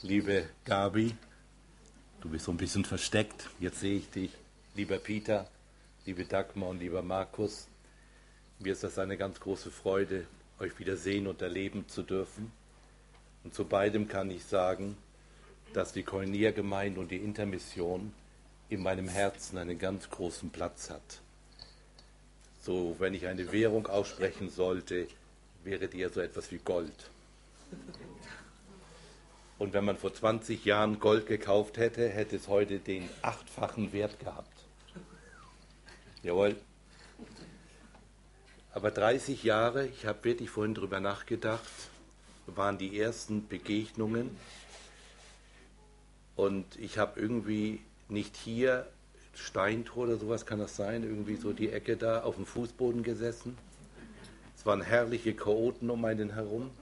Liebe Gabi, du bist so ein bisschen versteckt, jetzt sehe ich dich. Lieber Peter, liebe Dagmar und lieber Markus, mir ist das eine ganz große Freude, euch wieder sehen und erleben zu dürfen. Und zu beidem kann ich sagen, dass die Koinonia-Gemeinde und die Intermission in meinem Herzen einen ganz großen Platz hat. So, wenn ich eine Währung aussprechen sollte, wäre die ja so etwas wie Gold. Und wenn man vor 20 Jahren Gold gekauft hätte, hätte es heute den 8-fachen Wert gehabt. Jawohl. Aber 30 Jahre, ich habe wirklich vorhin drüber nachgedacht, waren die ersten Begegnungen. Und ich habe irgendwie nicht hier, Steintor oder sowas kann das sein, irgendwie so die Ecke da auf dem Fußboden gesessen. Es waren herrliche Chaoten um einen herum.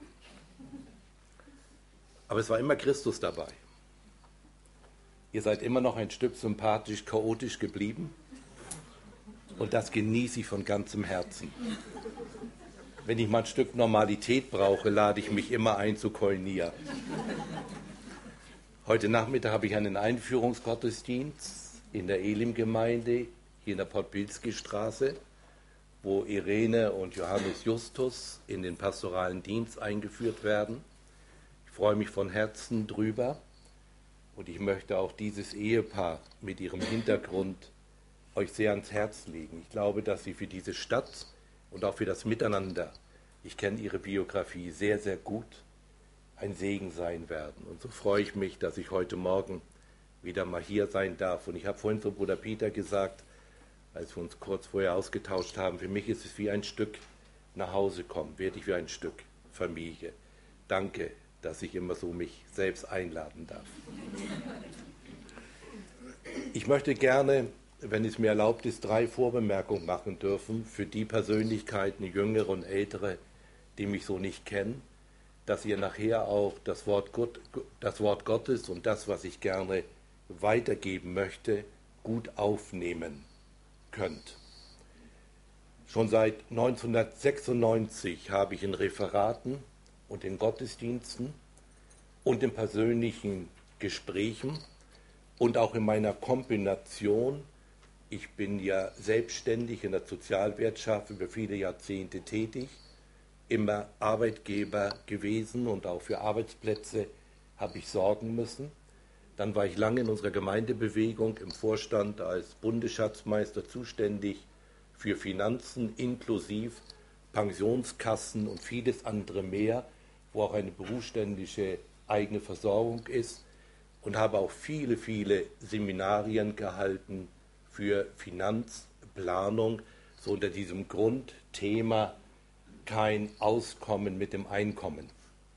Aber es war immer Christus dabei. Ihr seid immer noch ein Stück sympathisch, chaotisch geblieben. Und das genieße ich von ganzem Herzen. Wenn ich mal ein Stück Normalität brauche, lade ich mich immer ein zu Koinonia. Heute Nachmittag habe ich einen Einführungsgottesdienst in der Elim-Gemeinde, hier in der Podbilski-Straße, wo Irene und Johannes Justus in den pastoralen Dienst eingeführt werden. Ich freue mich von Herzen drüber und ich möchte auch dieses Ehepaar mit ihrem Hintergrund euch sehr ans Herz legen. Ich glaube, dass sie für diese Stadt und auch für das Miteinander, ich kenne ihre Biografie sehr, sehr gut, ein Segen sein werden. Und so freue ich mich, dass ich heute Morgen wieder mal hier sein darf. Und ich habe vorhin zu Bruder Peter gesagt, als wir uns kurz vorher ausgetauscht haben, für mich ist es wie ein Stück nach Hause kommen, wirklich wie ein Stück Familie. Danke, dass ich immer so mich selbst einladen darf. Ich möchte gerne, wenn es mir erlaubt ist, 3 Vorbemerkungen machen dürfen für die Persönlichkeiten, jüngere und ältere, die mich so nicht kennen, dass ihr nachher auch das Wort Gottes und das, was ich gerne weitergeben möchte, gut aufnehmen könnt. Schon seit 1996 habe ich in Referaten und in Gottesdiensten und in persönlichen Gesprächen und auch in meiner Kombination, ich bin ja selbstständig in der Sozialwirtschaft über viele Jahrzehnte tätig, immer Arbeitgeber gewesen und auch für Arbeitsplätze habe ich sorgen müssen. Dann war ich lange in unserer Gemeindebewegung im Vorstand als Bundesschatzmeister zuständig für Finanzen inklusive Pensionskassen und vieles andere mehr, wo auch eine berufsständische eigene Versorgung ist und habe auch viele, viele Seminarien gehalten für Finanzplanung, so unter diesem Grundthema kein Auskommen mit dem Einkommen.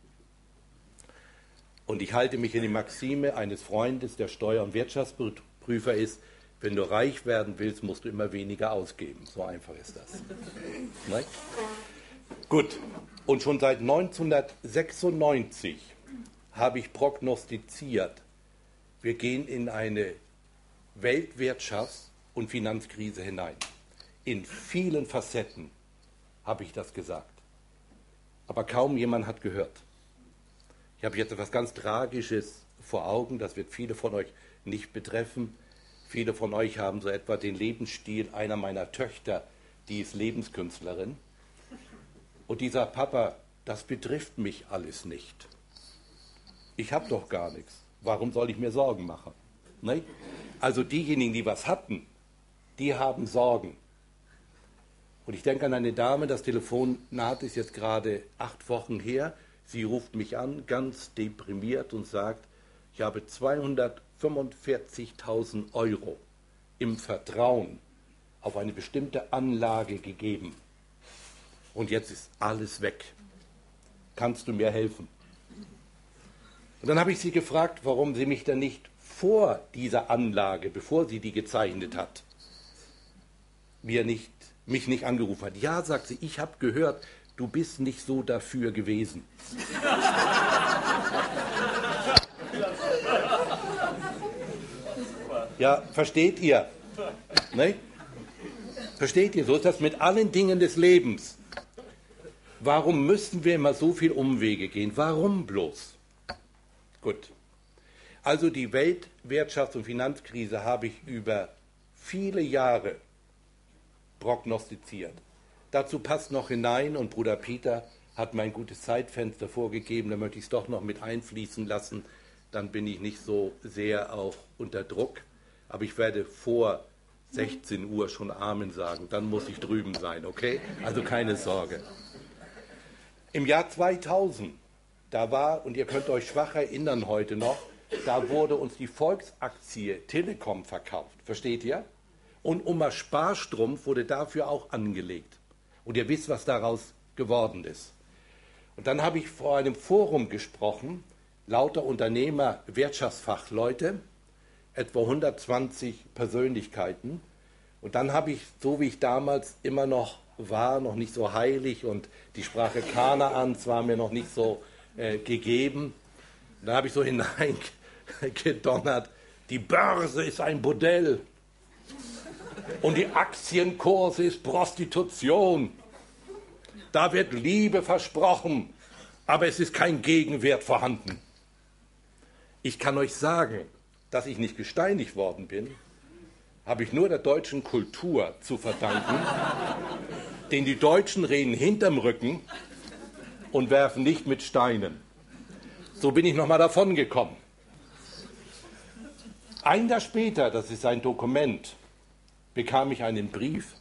Und ich halte mich in die Maxime eines Freundes, der Steuer- und Wirtschaftsprüfer ist, wenn du reich werden willst, musst du immer weniger ausgeben. So einfach ist das. Ne? Gut, und schon seit 1996 habe ich prognostiziert, wir gehen in eine Weltwirtschafts- und Finanzkrise hinein. In vielen Facetten habe ich das gesagt. Aber kaum jemand hat gehört. Ich habe jetzt etwas ganz Tragisches vor Augen, das wird viele von euch nicht betreffen. Viele von euch haben so etwa den Lebensstil einer meiner Töchter, die ist Lebenskünstlerin. Und die sagt, Papa, das betrifft mich alles nicht. Ich habe doch gar nichts. Warum soll ich mir Sorgen machen? Ne? Also diejenigen, die was hatten, die haben Sorgen. Und ich denke an eine Dame, das Telefonat ist jetzt gerade 8 Wochen her. Sie ruft mich an, ganz deprimiert und sagt, ich habe 245.000 Euro im Vertrauen auf eine bestimmte Anlage gegeben. Und jetzt ist alles weg. Kannst du mir helfen? Und dann habe ich sie gefragt, warum sie mich dann nicht vor dieser Anlage, bevor sie die gezeichnet hat, mich nicht angerufen hat. Ja, sagt sie, ich habe gehört, du bist nicht so dafür gewesen. Ja, versteht ihr? Ne? Versteht ihr? So ist das mit allen Dingen des Lebens. Warum müssen wir immer so viel Umwege gehen? Warum bloß? Gut. Also die Weltwirtschafts- und Finanzkrise habe ich über viele Jahre prognostiziert. Dazu passt noch hinein, und Bruder Peter hat mir ein gutes Zeitfenster vorgegeben, da möchte ich es doch noch mit einfließen lassen, dann bin ich nicht so sehr auch unter Druck. Aber ich werde vor 16 Uhr schon Amen sagen, dann muss ich drüben sein, okay? Also keine Sorge. Im Jahr 2000, da war, und ihr könnt euch schwach erinnern heute noch, da wurde uns die Volksaktie Telekom verkauft, versteht ihr? Und Oma Sparstrumpf wurde dafür auch angelegt. Und ihr wisst, was daraus geworden ist. Und dann habe ich vor einem Forum gesprochen, lauter Unternehmer, Wirtschaftsfachleute, etwa 120 Persönlichkeiten. Und dann habe ich, so wie ich damals immer noch war, noch nicht so heilig und die Sprache Kanaans war mir noch nicht so gegeben. Und dann habe ich so hineingedonnert, die Börse ist ein Bordell und die Aktienkurse ist Prostitution. Da wird Liebe versprochen, aber es ist kein Gegenwert vorhanden. Ich kann euch sagen, dass ich nicht gesteinigt worden bin, habe ich nur der deutschen Kultur zu verdanken, denn die Deutschen reden hinterm Rücken und werfen nicht mit Steinen. So bin ich nochmal davon gekommen. Ein Jahr später, das ist ein Dokument, bekam ich einen Brief,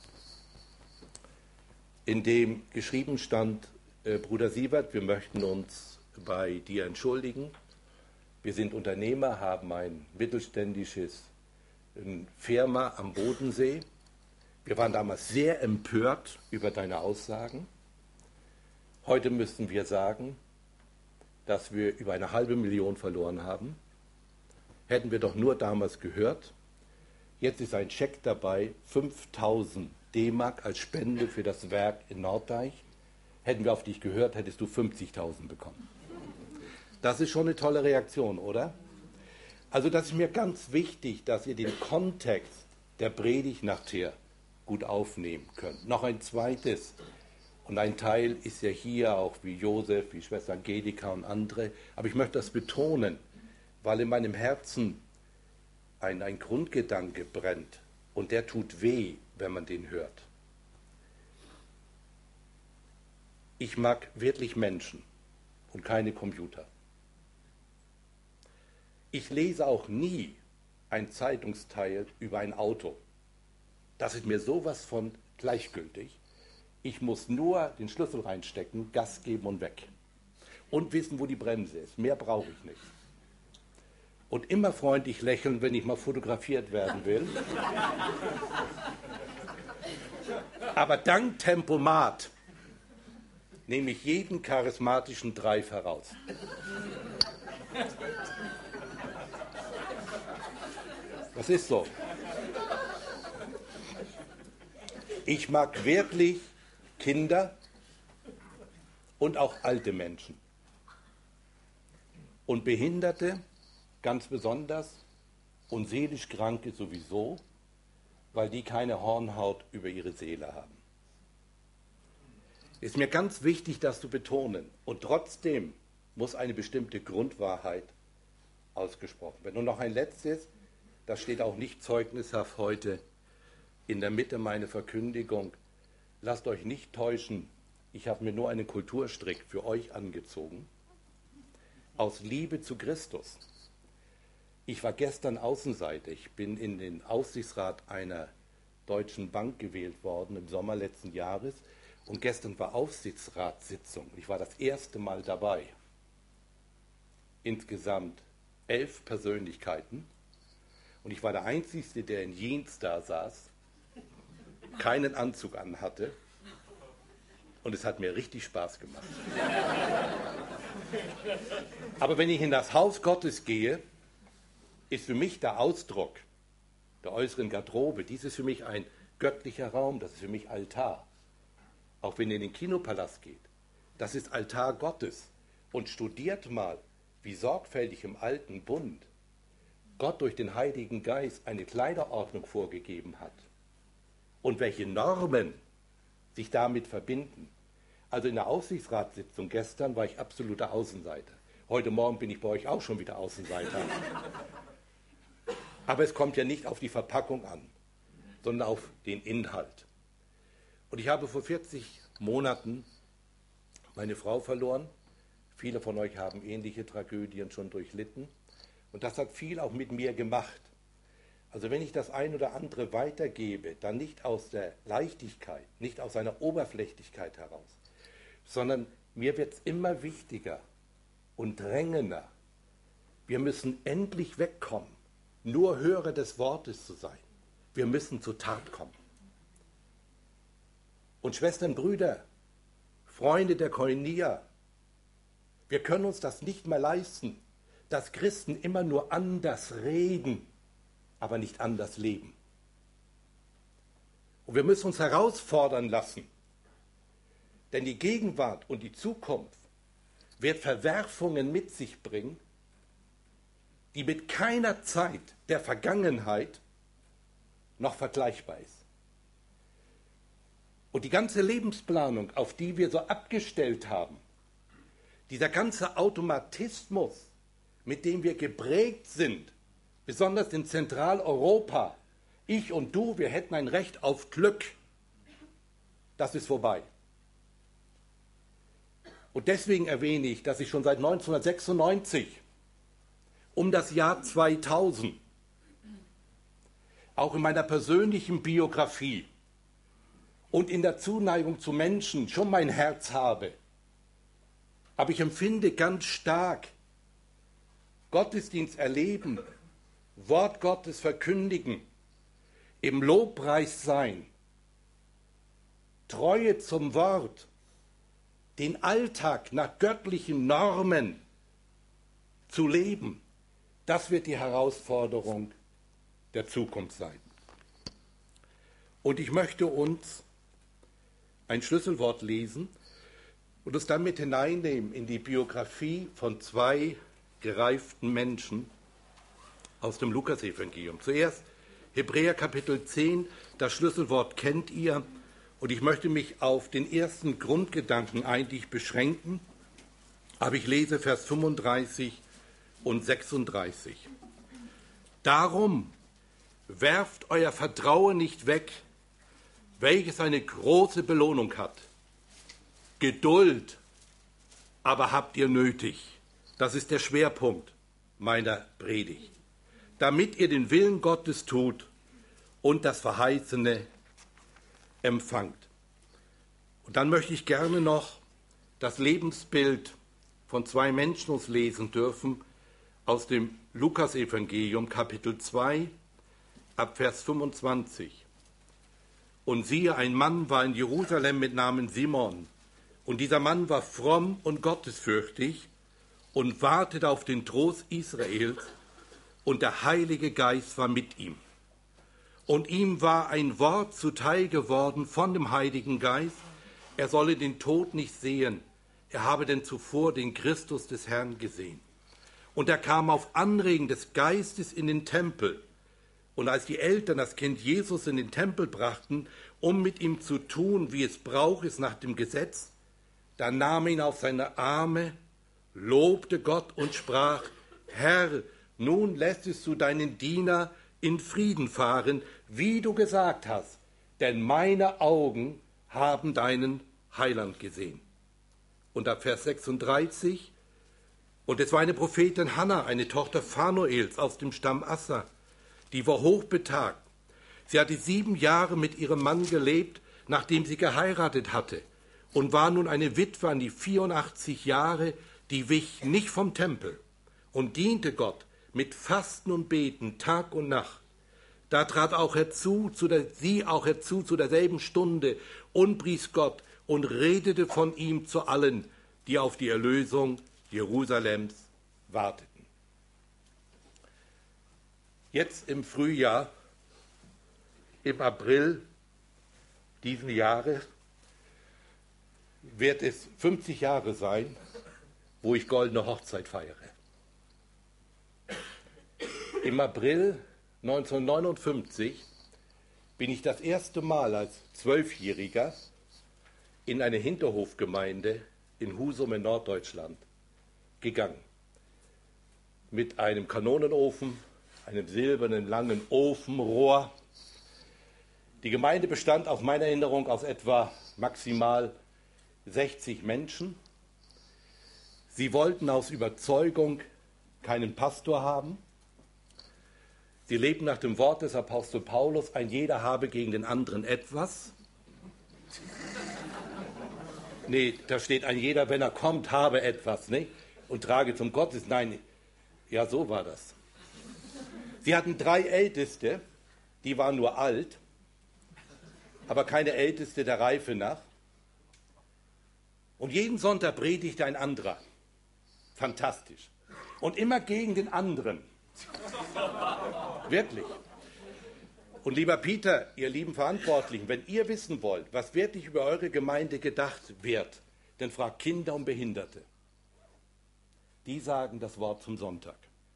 in dem geschrieben stand, Bruder Sievert, wir möchten uns bei dir entschuldigen. Wir sind Unternehmer, haben ein mittelständisches Firma am Bodensee. Wir waren damals sehr empört über deine Aussagen. Heute müssen wir sagen, dass wir über 500.000 verloren haben. Hätten wir doch nur damals gehört. Jetzt ist ein Scheck dabei, 5.000 D-Mark als Spende für das Werk in Norddeich. Hätten wir auf dich gehört, hättest du 50.000 bekommen. Das ist schon eine tolle Reaktion, oder? Also das ist mir ganz wichtig, dass ihr den Kontext der Predigt nachher gut aufnehmen könnt. Noch ein zweites, und ein Teil ist ja hier auch wie Josef, wie Schwester Angelika und andere, aber ich möchte das betonen, weil in meinem Herzen ein Grundgedanke brennt und der tut weh, wenn man den hört. Ich mag wirklich Menschen und keine Computer. Ich lese auch nie ein Zeitungsteil über ein Auto. Das ist mir sowas von gleichgültig. Ich muss nur den Schlüssel reinstecken, Gas geben und weg. Und wissen, wo die Bremse ist. Mehr brauche ich nicht. Und immer freundlich lächeln, wenn ich mal fotografiert werden will. Aber dank Tempomat nehme ich jeden charismatischen Drive heraus. Das ist so. Ich mag wirklich Kinder und auch alte Menschen. Und Behinderte ganz besonders und seelisch Kranke sowieso, weil die keine Hornhaut über ihre Seele haben. Ist mir ganz wichtig, das zu betonen. Und trotzdem muss eine bestimmte Grundwahrheit ausgesprochen werden. Und noch ein letztes, das steht auch nicht zeugnishaft heute in der Mitte meiner Verkündigung. Lasst euch nicht täuschen, ich habe mir nur einen Kulturstrick für euch angezogen, aus Liebe zu Christus. Ich war gestern Außenseiter, ich bin in den Aufsichtsrat einer deutschen Bank gewählt worden im Sommer letzten Jahres und gestern war Aufsichtsratssitzung. Ich war das erste Mal dabei. Insgesamt 11 Persönlichkeiten und ich war der Einzige, der in Jeans da saß, keinen Anzug anhatte und es hat mir richtig Spaß gemacht. Aber wenn ich in das Haus Gottes gehe, ist für mich der Ausdruck der äußeren Garderobe, dies ist für mich ein göttlicher Raum, das ist für mich Altar. Auch wenn ihr in den Kinopalast geht, das ist Altar Gottes. Und studiert mal, wie sorgfältig im alten Bund Gott durch den Heiligen Geist eine Kleiderordnung vorgegeben hat und welche Normen sich damit verbinden. Also in der Aufsichtsratssitzung gestern war ich absoluter Außenseiter. Heute Morgen bin ich bei euch auch schon wieder Außenseiter. Aber es kommt ja nicht auf die Verpackung an, sondern auf den Inhalt. Und ich habe vor 40 Monaten meine Frau verloren. Viele von euch haben ähnliche Tragödien schon durchlitten. Und das hat viel auch mit mir gemacht. Also wenn ich das ein oder andere weitergebe, dann nicht aus der Leichtigkeit, nicht aus einer Oberflächlichkeit heraus, sondern mir wird es immer wichtiger und drängender. Wir müssen endlich wegkommen, nur Hörer des Wortes zu sein. Wir müssen zur Tat kommen. Und Schwestern, Brüder, Freunde der Koinonia, wir können uns das nicht mehr leisten, dass Christen immer nur anders reden, aber nicht anders leben. Und wir müssen uns herausfordern lassen, denn die Gegenwart und die Zukunft wird Verwerfungen mit sich bringen, die mit keiner Zeit der Vergangenheit noch vergleichbar ist. Und die ganze Lebensplanung, auf die wir so abgestellt haben, dieser ganze Automatismus, mit dem wir geprägt sind, besonders in Zentraleuropa, ich und du, wir hätten ein Recht auf Glück, das ist vorbei. Und deswegen erwähne ich, dass ich schon seit 1996 um das Jahr 2000 auch in meiner persönlichen Biografie und in der Zuneigung zu Menschen schon mein Herz habe. Aber ich empfinde ganz stark, Gottesdienst erleben, Wort Gottes verkündigen, im Lobpreis sein, Treue zum Wort, den Alltag nach göttlichen Normen zu leben, das wird die Herausforderung der Zukunft sein. Und ich möchte uns ein Schlüsselwort lesen und es dann mit hineinnehmen in die Biografie von zwei gereiften Menschen aus dem Lukasevangelium. Zuerst Hebräer Kapitel 10, das Schlüsselwort kennt ihr. Und ich möchte mich auf den ersten Grundgedanken eigentlich beschränken, aber ich lese Vers 35 und 36. Darum werft euer Vertrauen nicht weg, welches eine große Belohnung hat. Geduld aber habt ihr nötig. Das ist der Schwerpunkt meiner Predigt. Damit ihr den Willen Gottes tut und das Verheißene empfangt. Und dann möchte ich gerne noch das Lebensbild von zwei Menschen uns lesen dürfen aus dem Lukasevangelium Kapitel 2 ab Vers 25. Und siehe, ein Mann war in Jerusalem mit Namen Simon. Und dieser Mann war fromm und gottesfürchtig und wartete auf den Trost Israels, und der Heilige Geist war mit ihm. Und ihm war ein Wort zuteil geworden von dem Heiligen Geist, er solle den Tod nicht sehen, er habe denn zuvor den Christus des Herrn gesehen. Und er kam auf Anregen des Geistes in den Tempel. Und als die Eltern das Kind Jesus in den Tempel brachten, um mit ihm zu tun, wie es Brauch ist nach dem Gesetz, da nahm er ihn auf seine Arme, lobte Gott und sprach, Herr, nun lässest du deinen Diener in Frieden fahren, wie du gesagt hast, denn meine Augen haben deinen Heiland gesehen. Und ab Vers 36, und es war eine Prophetin Hannah, eine Tochter Phanuels aus dem Stamm Asser, die war hochbetagt. Sie hatte 7 Jahre mit ihrem Mann gelebt, nachdem sie geheiratet hatte, und war nun eine Witwe an die 84 Jahre, die wich nicht vom Tempel und diente Gott mit Fasten und Beten Tag und Nacht. Da trat sie auch herzu zu derselben Stunde und pries Gott und redete von ihm zu allen, die auf die Erlösung Jerusalems warteten. Jetzt im Frühjahr, im April diesen Jahres, wird es 50 Jahre sein, wo ich goldene Hochzeit feiere. Im April 1959 bin ich das erste Mal als 12-Jähriger in eine Hinterhofgemeinde in Husum in Norddeutschland gegangen. mit einem Kanonenofen, einem silbernen langen Ofenrohr. Die Gemeinde bestand aus meiner Erinnerung aus etwa maximal 60 Menschen. Sie wollten aus Überzeugung keinen Pastor haben. Sie lebten nach dem Wort des Apostel Paulus, ein jeder habe gegen den anderen etwas. Nee, da steht ein jeder, wenn er kommt, habe etwas, nicht? Und trage zum Gottes. Nein, ja, so war das. Sie hatten 3 Älteste, die waren nur alt, aber keine Älteste der Reife nach. Und jeden Sonntag predigte ein anderer. Fantastisch. Und immer gegen den anderen. Wirklich. Und lieber Peter, ihr lieben Verantwortlichen, wenn ihr wissen wollt, was wirklich über eure Gemeinde gedacht wird, dann fragt Kinder und Behinderte. Die sagen das Wort zum Sonntag.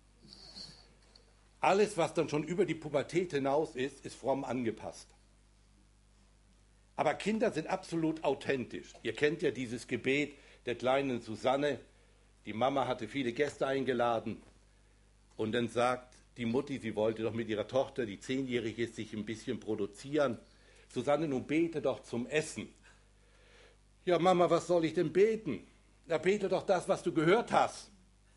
Alles, was dann schon über die Pubertät hinaus ist, ist fromm angepasst. Aber Kinder sind absolut authentisch. Ihr kennt ja dieses Gebet der kleinen Susanne. Die Mama hatte viele Gäste eingeladen. Und dann sagt die Mutti, sie wollte doch mit ihrer Tochter, die 10-jährig ist, sich ein bisschen produzieren. Susanne, nun bete doch zum Essen. Ja, Mama, was soll ich denn beten? Na, bete doch das, was du gehört hast.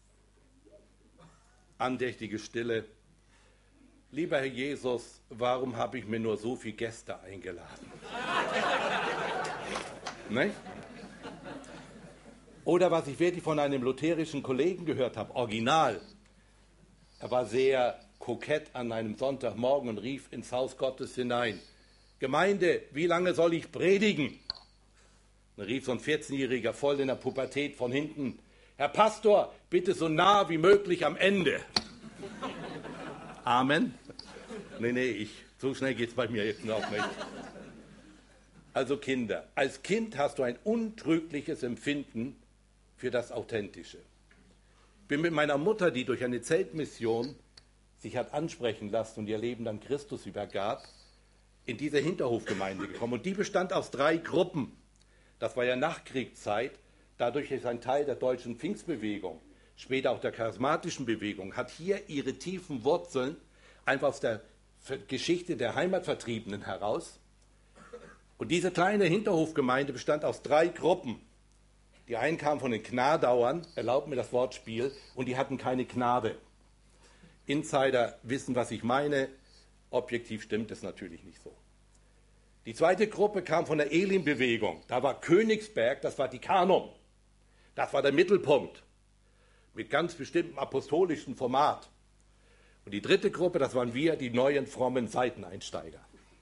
Andächtige Stille. Lieber Herr Jesus, warum habe ich mir nur so viele Gäste eingeladen? Nicht? Oder was ich wirklich von einem lutherischen Kollegen gehört habe, original. Er war sehr kokett an einem Sonntagmorgen und rief ins Haus Gottes hinein: Gemeinde, wie lange soll ich predigen? Dann rief so ein 14-Jähriger voll in der Pubertät von hinten: Herr Pastor, bitte so nah wie möglich am Ende. Amen. Nee, so schnell geht es bei mir jetzt noch nicht. Also Kinder, als Kind hast du ein untrügliches Empfinden für das Authentische. Ich bin mit meiner Mutter, die durch eine Zeltmission sich hat ansprechen lassen und ihr Leben dann Christus übergab, in diese Hinterhofgemeinde gekommen. Und die bestand aus 3 Gruppen. Das war ja Nachkriegszeit. Dadurch ist ein Teil der deutschen Pfingstbewegung, später auch der charismatischen Bewegung, hat hier ihre tiefen Wurzeln einfach aus der Geschichte der Heimatvertriebenen heraus. Und diese kleine Hinterhofgemeinde bestand aus 3 Gruppen. Die einen kamen von den Gnadauern, erlaubt mir das Wortspiel, und die hatten keine Gnade. Insider wissen, was ich meine. Objektiv stimmt es natürlich nicht so. Die zweite Gruppe kam von der Elim-Bewegung. Da war Königsberg das Vatikanum. Das war der Mittelpunkt. Mit ganz bestimmtem apostolischen Format. Und die dritte Gruppe, das waren wir, die neuen frommen Seiteneinsteiger.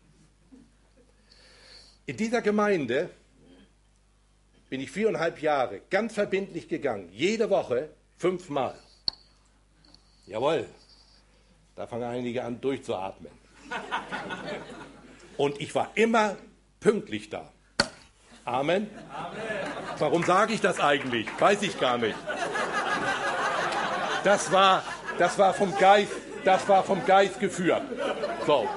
In dieser Gemeinde bin ich 4,5 Jahre ganz verbindlich gegangen. Jede Woche 5 Mal. Jawohl, da fangen einige an durchzuatmen. Und ich war immer pünktlich da. Amen. Amen. Warum sage ich das eigentlich? Weiß ich gar nicht. Das war vom Geist geführt. So.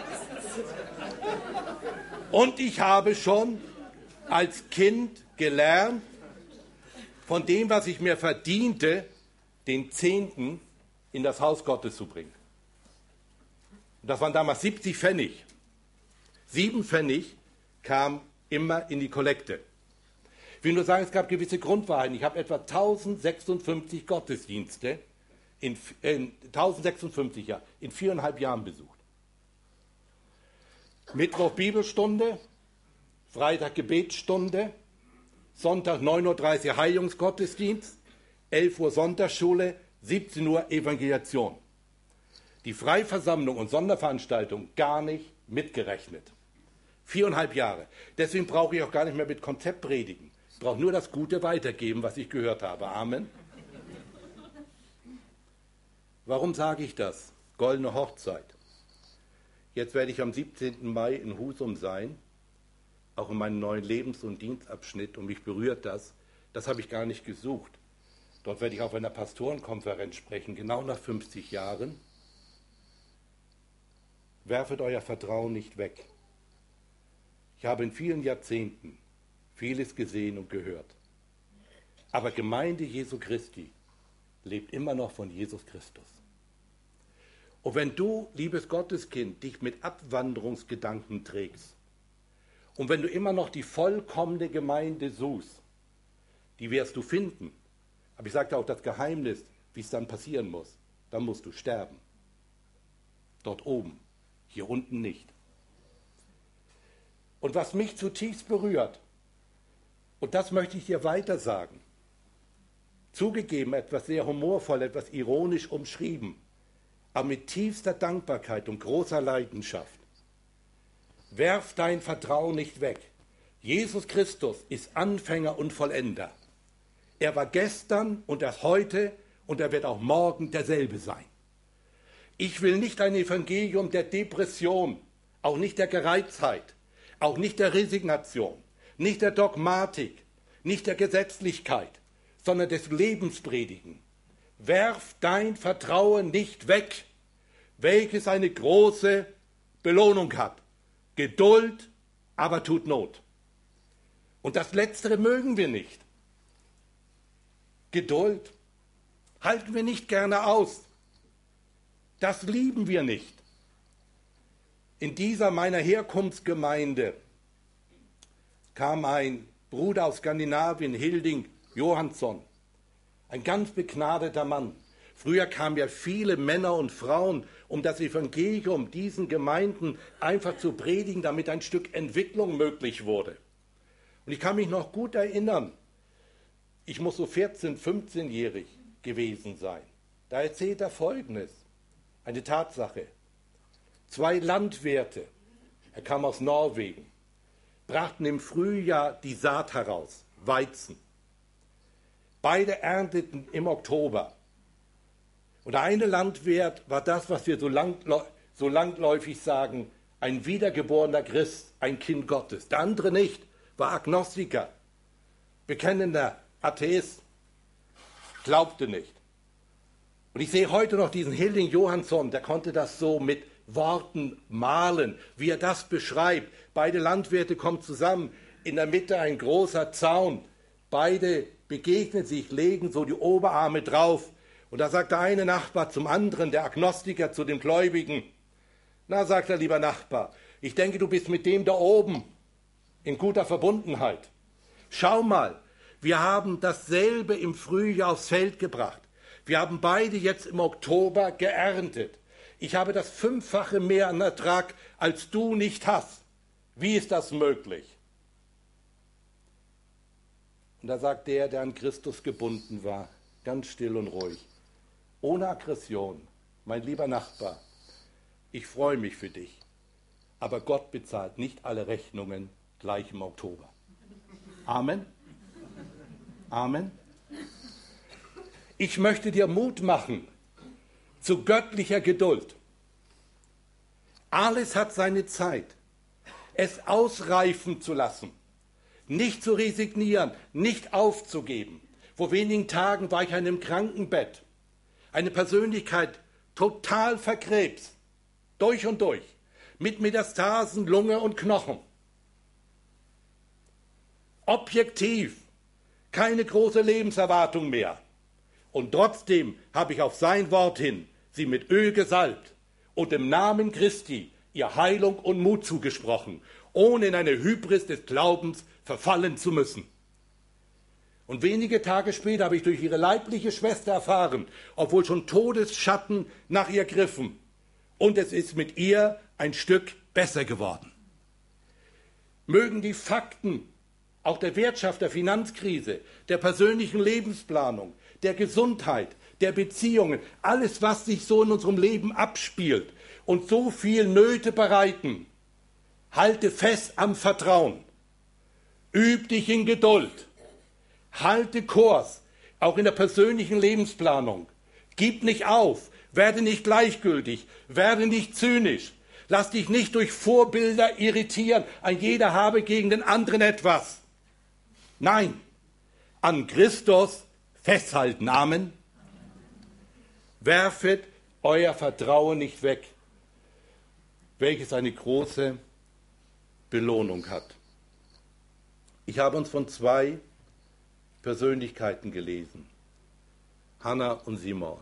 Und ich habe schon als Kind gelernt, von dem, was ich mir verdiente, den Zehnten in das Haus Gottes zu bringen. Das waren damals 70 Pfennig. 7 Pfennig kam immer in die Kollekte. Ich will nur sagen, es gab gewisse Grundwahrheiten. Ich habe etwa 1056 Gottesdienste in 4,5 Jahren besucht. Mittwoch Bibelstunde, Freitag Gebetsstunde, Sonntag 9:30 Uhr Heilungsgottesdienst, 11 Uhr Sonntagsschule, 17 Uhr Evangelisation. Die Freiversammlung und Sonderveranstaltung gar nicht mitgerechnet. 4,5 Jahre. Deswegen brauche ich auch gar nicht mehr mit Konzept predigen. Ich brauche nur das Gute weitergeben, was ich gehört habe. Amen. Warum sage ich das? Goldene Hochzeit. Jetzt werde ich am 17. Mai in Husum sein, auch in meinem neuen Lebens- und Dienstabschnitt, und mich berührt das. Das habe ich gar nicht gesucht. Dort werde ich auf einer Pastorenkonferenz sprechen, genau nach 50 Jahren. Werfet euer Vertrauen nicht weg. Ich habe in vielen Jahrzehnten vieles gesehen und gehört. Aber Gemeinde Jesu Christi lebt immer noch von Jesus Christus. Und wenn du, liebes Gotteskind, dich mit Abwanderungsgedanken trägst und wenn du immer noch die vollkommene Gemeinde suchst, die wirst du finden. Aber ich sagte auch das Geheimnis, wie es dann passieren muss. Dann musst du sterben. Dort oben, hier unten nicht. Und was mich zutiefst berührt, und das möchte ich dir weiter sagen, zugegeben etwas sehr humorvoll, etwas ironisch umschrieben, aber mit tiefster Dankbarkeit und großer Leidenschaft. Werf dein Vertrauen nicht weg. Jesus Christus ist Anfänger und Vollender. Er war gestern und er ist heute und er wird auch morgen derselbe sein. Ich will nicht ein Evangelium der Depression, auch nicht der Gereiztheit, auch nicht der Resignation, nicht der Dogmatik, nicht der Gesetzlichkeit, sondern des Lebens predigen. Werf dein Vertrauen nicht weg, welches eine große Belohnung hat. Geduld, aber tut Not. Und das Letztere mögen wir nicht. Geduld halten wir nicht gerne aus. Das lieben wir nicht. In dieser meiner Herkunftsgemeinde kam ein Bruder aus Skandinavien, Hilding Johansson, ein ganz begnadeter Mann. Früher kamen ja viele Männer und Frauen, um das Evangelium diesen Gemeinden einfach zu predigen, damit ein Stück Entwicklung möglich wurde. Und ich kann mich noch gut erinnern, ich muss so 14-, 15-jährig gewesen sein. Da erzählt er Folgendes, eine Tatsache. 2 Landwirte, er kam aus Norwegen, brachten im Frühjahr die Saat heraus, Weizen. Beide ernteten im Oktober. Und der eine Landwirt war das, was wir so langläufig sagen, ein wiedergeborener Christ, ein Kind Gottes. Der andere nicht, war Agnostiker, bekennender Atheist, glaubte nicht. Und ich sehe heute noch diesen Hilding Johansson, der konnte das so mit Worten malen, wie er das beschreibt. Beide Landwirte kommen zusammen, in der Mitte ein großer Zaun. Beide begegnen sich, legen so die Oberarme drauf. Und da sagt der eine Nachbar zum anderen, der Agnostiker zu dem Gläubigen. Na, sagt er, lieber Nachbar, ich denke, du bist mit dem da oben in guter Verbundenheit. Schau mal, wir haben dasselbe im Frühjahr aufs Feld gebracht. Wir haben beide jetzt im Oktober geerntet. Ich habe das 5-fache mehr an Ertrag, als du nicht hast. Wie ist das möglich? Und da sagt der an Christus gebunden war, ganz still und ruhig, ohne Aggression, mein lieber Nachbar, ich freue mich für dich, aber Gott bezahlt nicht alle Rechnungen gleich im Oktober. Amen. Amen. Ich möchte dir Mut machen zu göttlicher Geduld. Alles hat seine Zeit. Es ausreifen zu lassen, nicht zu resignieren, nicht aufzugeben. Vor wenigen Tagen war ich in einem Krankenbett. Eine Persönlichkeit total verkrebst, durch und durch, mit Metastasen, Lunge und Knochen. Objektiv, keine große Lebenserwartung mehr. Und trotzdem habe ich auf sein Wort hin sie mit Öl gesalbt und im Namen Christi ihr Heilung und Mut zugesprochen, ohne in eine Hybris des Glaubens verfallen zu müssen. Und wenige Tage später habe ich durch ihre leibliche Schwester erfahren, obwohl schon Todesschatten nach ihr griffen. Und es ist mit ihr ein Stück besser geworden. Mögen die Fakten, auch der Wirtschaft, der Finanzkrise, der persönlichen Lebensplanung, der Gesundheit, der Beziehungen, alles, was sich so in unserem Leben abspielt und so viel Nöte bereiten, halte fest am Vertrauen. Üb dich in Geduld. Halte Kurs, auch in der persönlichen Lebensplanung. Gib nicht auf, werde nicht gleichgültig, werde nicht zynisch. Lass dich nicht durch Vorbilder irritieren, ein jeder habe gegen den anderen etwas. Nein, an Christus festhalten. Amen. Werfet euer Vertrauen nicht weg, welches eine große Belohnung hat. Ich habe uns von 2 Persönlichkeiten gelesen. Hannah und Simon.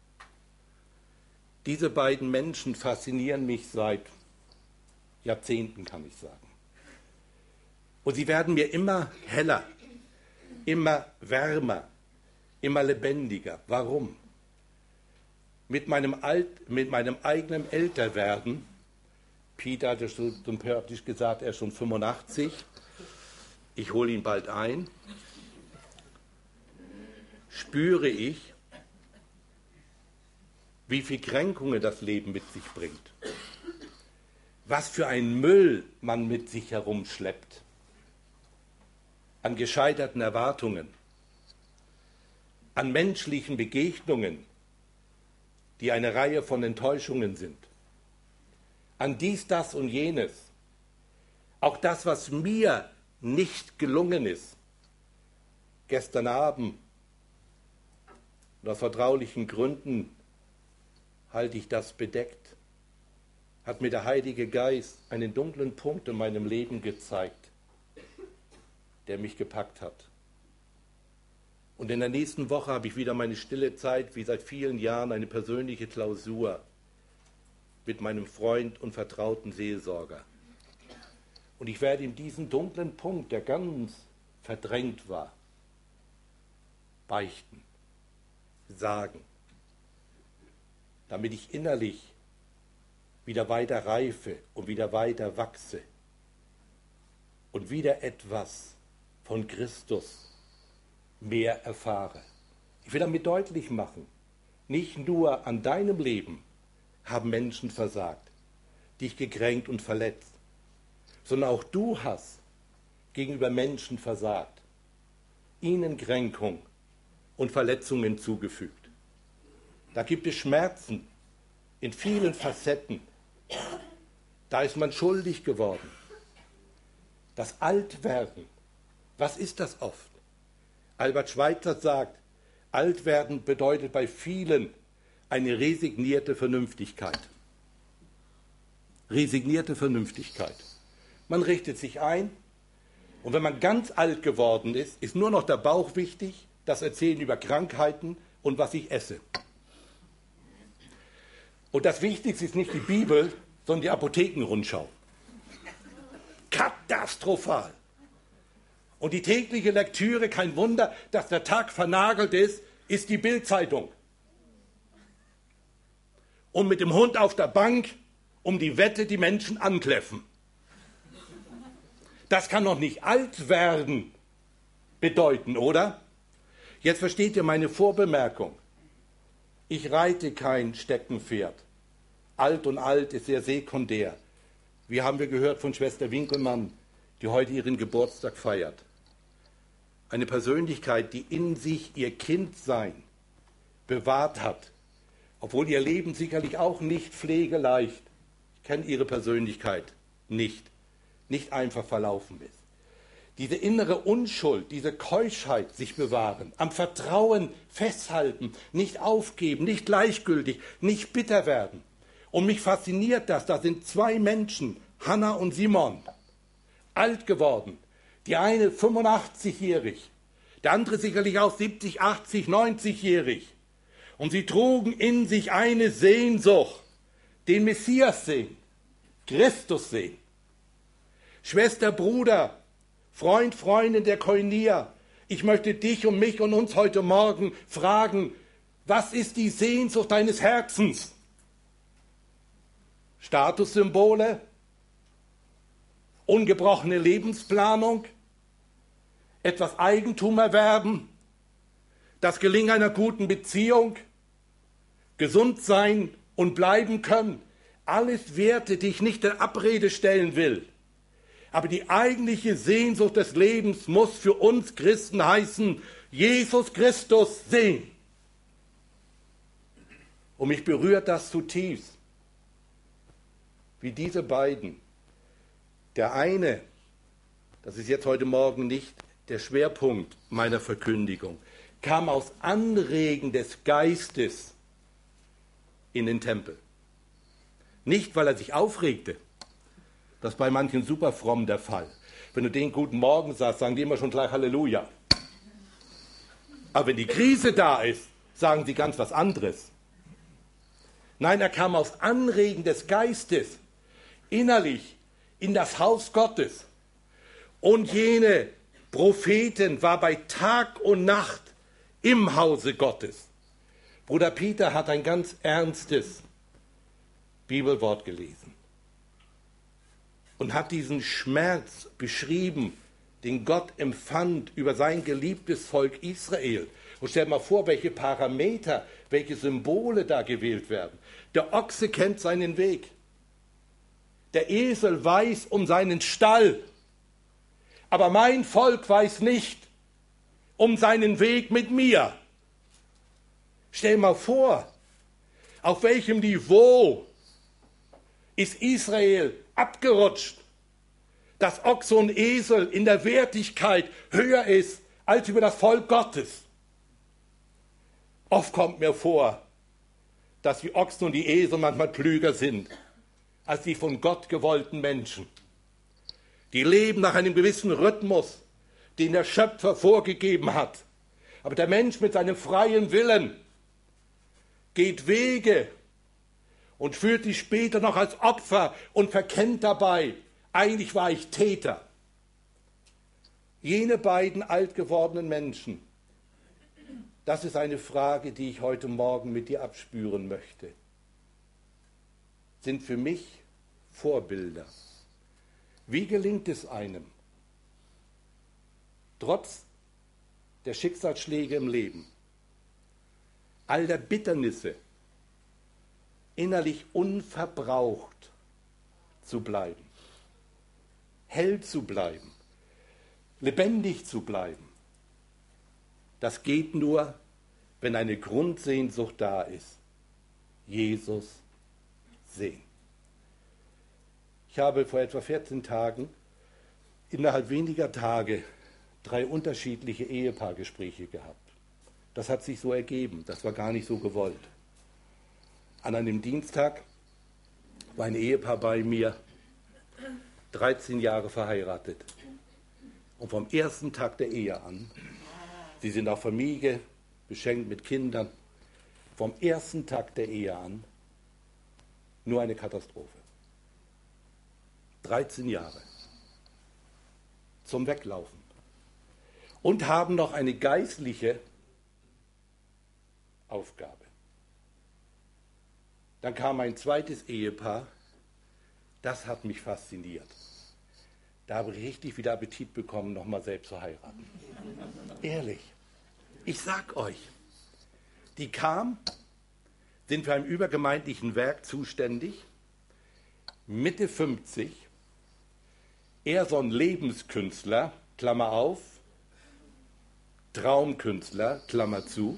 Diese beiden Menschen faszinieren mich seit Jahrzehnten, kann ich sagen. Und sie werden mir immer heller, immer wärmer, immer lebendiger. Warum? Mit meinem eigenen Älterwerden, Peter hat ja so sympathisch gesagt, er ist schon 85, ich hole ihn bald ein, spüre ich, wie viel Kränkungen das Leben mit sich bringt. Was für ein Müll man mit sich herumschleppt. An gescheiterten Erwartungen, an menschlichen Begegnungen, die eine Reihe von Enttäuschungen sind. An dies, das und jenes. Auch das, was mir nicht gelungen ist. Gestern Abend, aus vertraulichen Gründen, halte ich das bedeckt. Hat mir der Heilige Geist einen dunklen Punkt in meinem Leben gezeigt, der mich gepackt hat. Und in der nächsten Woche habe ich wieder meine stille Zeit, wie seit vielen Jahren, eine persönliche Klausur mit meinem Freund und vertrauten Seelsorger. Und ich werde ihm diesen dunklen Punkt, der ganz verdrängt war, beichten, sagen, damit ich innerlich wieder weiter reife und wieder weiter wachse und wieder etwas von Christus mehr erfahre. Ich will damit deutlich machen, nicht nur an deinem Leben haben Menschen versagt, dich gekränkt und verletzt, sondern auch du hast gegenüber Menschen versagt, ihnen Kränkung und Verletzungen zugefügt. Da gibt es Schmerzen in vielen Facetten. Da ist man schuldig geworden. Das Altwerden, was ist das oft? Albert Schweitzer sagt, Altwerden bedeutet bei vielen eine resignierte Vernünftigkeit. Resignierte Vernünftigkeit. Man richtet sich ein und wenn man ganz alt geworden ist, ist nur noch der Bauch wichtig, das Erzählen über Krankheiten und was ich esse. Und das Wichtigste ist nicht die Bibel, sondern die Apothekenrundschau. Katastrophal. Und die tägliche Lektüre, kein Wunder, dass der Tag vernagelt ist die Bild-Zeitung. Und mit dem Hund auf der Bank um die Wette die Menschen ankläffen. Das kann doch nicht alt werden bedeuten, oder? Jetzt versteht ihr meine Vorbemerkung. Ich reite kein Steckenpferd. Alt und alt ist sehr sekundär. Wie haben wir gehört von Schwester Winkelmann, die heute ihren Geburtstag feiert. Eine Persönlichkeit, die in sich ihr Kindsein bewahrt hat, obwohl ihr Leben sicherlich auch nicht pflegeleicht, ich kenne ihre Persönlichkeit nicht einfach verlaufen ist. Diese innere Unschuld, diese Keuschheit sich bewahren, am Vertrauen festhalten, nicht aufgeben, nicht gleichgültig, nicht bitter werden. Und mich fasziniert das, da sind zwei Menschen, Hannah und Simon, alt geworden. Die eine 85-jährig, der andere sicherlich auch 70, 80, 90-jährig. Und sie trugen in sich eine Sehnsucht, den Messias sehen, Christus sehen. Schwester, Bruder, Freund, Freundin der Koinonia, ich möchte dich und mich und uns heute Morgen fragen, was ist die Sehnsucht deines Herzens? Statussymbole? Ungebrochene Lebensplanung? Etwas Eigentum erwerben? Das Gelingen einer guten Beziehung? Gesund sein und bleiben können? Alles Werte, die ich nicht in Abrede stellen will. Aber die eigentliche Sehnsucht des Lebens muss für uns Christen heißen, Jesus Christus sehen. Und mich berührt das zutiefst, wie diese beiden. Der eine, das ist jetzt heute Morgen nicht der Schwerpunkt meiner Verkündigung, kam aus Anregen des Geistes in den Tempel. Nicht, weil er sich aufregte. Das ist bei manchen super fromm der Fall. Wenn du denen guten Morgen sagst, sagen die immer schon gleich Halleluja. Aber wenn die Krise da ist, sagen sie ganz was anderes. Nein, er kam aus Anregen des Geistes innerlich in das Haus Gottes. Und jene Propheten war bei Tag und Nacht im Hause Gottes. Bruder Peter hat ein ganz ernstes Bibelwort gelesen und hat diesen Schmerz beschrieben, den Gott empfand über sein geliebtes Volk Israel. Und stell dir mal vor, welche Parameter, welche Symbole da gewählt werden. Der Ochse kennt seinen Weg. Der Esel weiß um seinen Stall. Aber mein Volk weiß nicht um seinen Weg mit mir. Stell mal vor, auf welchem Niveau ist Israel abgerutscht, dass Ochse und Esel in der Wertigkeit höher ist als über das Volk Gottes. Oft kommt mir vor, dass die Ochsen und die Esel manchmal klüger sind als die von Gott gewollten Menschen. Die leben nach einem gewissen Rhythmus, den der Schöpfer vorgegeben hat. Aber der Mensch mit seinem freien Willen geht Wege und führt sich später noch als Opfer und verkennt dabei, eigentlich war ich Täter. Jene beiden alt gewordenen Menschen, das ist eine Frage, die ich heute Morgen mit dir abspüren möchte, sind für mich Vorbilder. Wie gelingt es einem, trotz der Schicksalsschläge im Leben, all der Bitternisse, innerlich unverbraucht zu bleiben, hell zu bleiben, lebendig zu bleiben? Das geht nur, wenn eine Grundsehnsucht da ist. Jesus sehen. Ich habe vor etwa 14 Tagen innerhalb weniger Tage 3 unterschiedliche Ehepaargespräche gehabt. Das hat sich so ergeben, das war gar nicht so gewollt. An einem Dienstag war ein Ehepaar bei mir, 13 Jahre verheiratet. Und vom ersten Tag der Ehe an, sie sind auch Familie, beschenkt mit Kindern, vom ersten Tag der Ehe an nur eine Katastrophe. 13 Jahre zum Weglaufen. Und haben noch eine geistliche Aufgabe. Dann kam ein zweites Ehepaar, das hat mich fasziniert. Da habe ich richtig wieder Appetit bekommen, nochmal selbst zu heiraten. Ehrlich, ich sag euch, die kam, sind für einen übergemeindlichen Werk zuständig, Mitte 50, er so ein Lebenskünstler, Klammer auf, Traumkünstler, Klammer zu,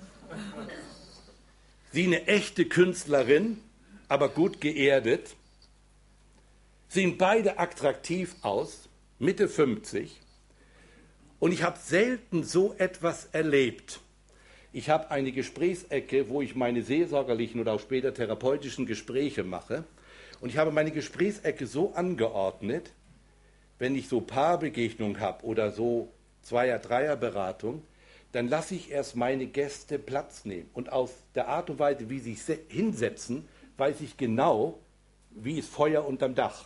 sie eine echte Künstlerin, aber gut geerdet, sehen beide attraktiv aus, Mitte 50. Und ich habe selten so etwas erlebt. Ich habe eine Gesprächsecke, wo ich meine seelsorgerlichen oder auch später therapeutischen Gespräche mache. Und ich habe meine Gesprächsecke so angeordnet, wenn ich so Paarbegegnung habe oder so Zweier-, Dreier-Beratung, dann lasse ich erst meine Gäste Platz nehmen. Und aus der Art und Weise, wie sie sich hinsetzen, weiß ich genau, wie ist Feuer unterm Dach.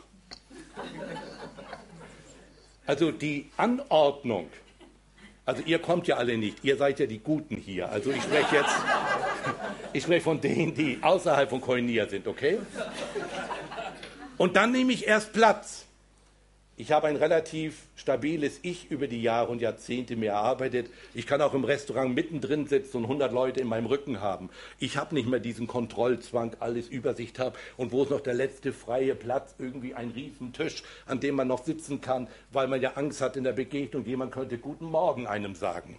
Also die Anordnung, also ihr kommt ja alle nicht, ihr seid ja die Guten hier. Also ich spreche von denen, die außerhalb von Koinonia sind, okay? Und dann nehme ich erst Platz. Ich habe ein relativ stabiles Ich über die Jahre und Jahrzehnte mir erarbeitet. Ich kann auch im Restaurant mittendrin sitzen und 100 Leute in meinem Rücken haben. Ich habe nicht mehr diesen Kontrollzwang, alles Übersicht habe und wo ist noch der letzte freie Platz, irgendwie ein Riesentisch, an dem man noch sitzen kann, weil man ja Angst hat in der Begegnung, jemand könnte Guten Morgen einem sagen.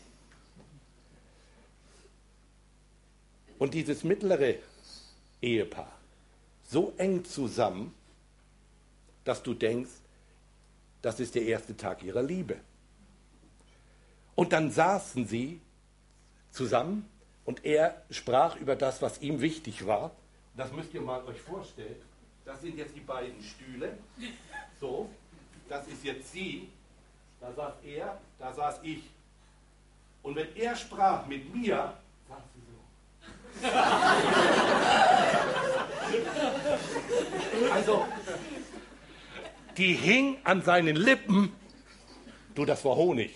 Und dieses mittlere Ehepaar, so eng zusammen, dass du denkst, das ist der erste Tag ihrer Liebe. Und dann saßen sie zusammen und er sprach über das, was ihm wichtig war. Das müsst ihr mal euch vorstellen. Das sind jetzt die beiden Stühle. So, das ist jetzt sie. Da saß er, da saß ich. Und wenn er sprach mit mir, Also, die hing an seinen Lippen. Du, das war Honig.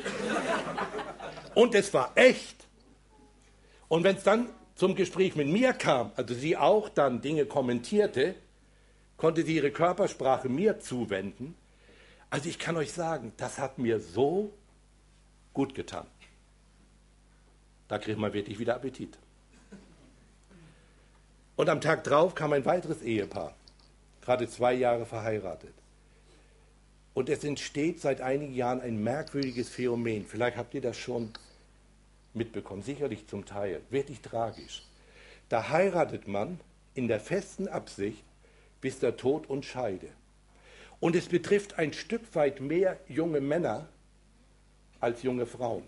Und es war echt. Und wenn es dann zum Gespräch mit mir kam, also sie auch dann Dinge kommentierte, konnte sie ihre Körpersprache mir zuwenden. Also ich kann euch sagen, das hat mir so gut getan. Da kriegt man wirklich wieder Appetit. Und am Tag drauf kam ein weiteres Ehepaar, gerade 2 Jahre verheiratet. Und es entsteht seit einigen Jahren ein merkwürdiges Phänomen. Vielleicht habt ihr das schon mitbekommen, sicherlich zum Teil, wirklich tragisch. Da heiratet man in der festen Absicht, bis der Tod uns scheide. Und es betrifft ein Stück weit mehr junge Männer als junge Frauen.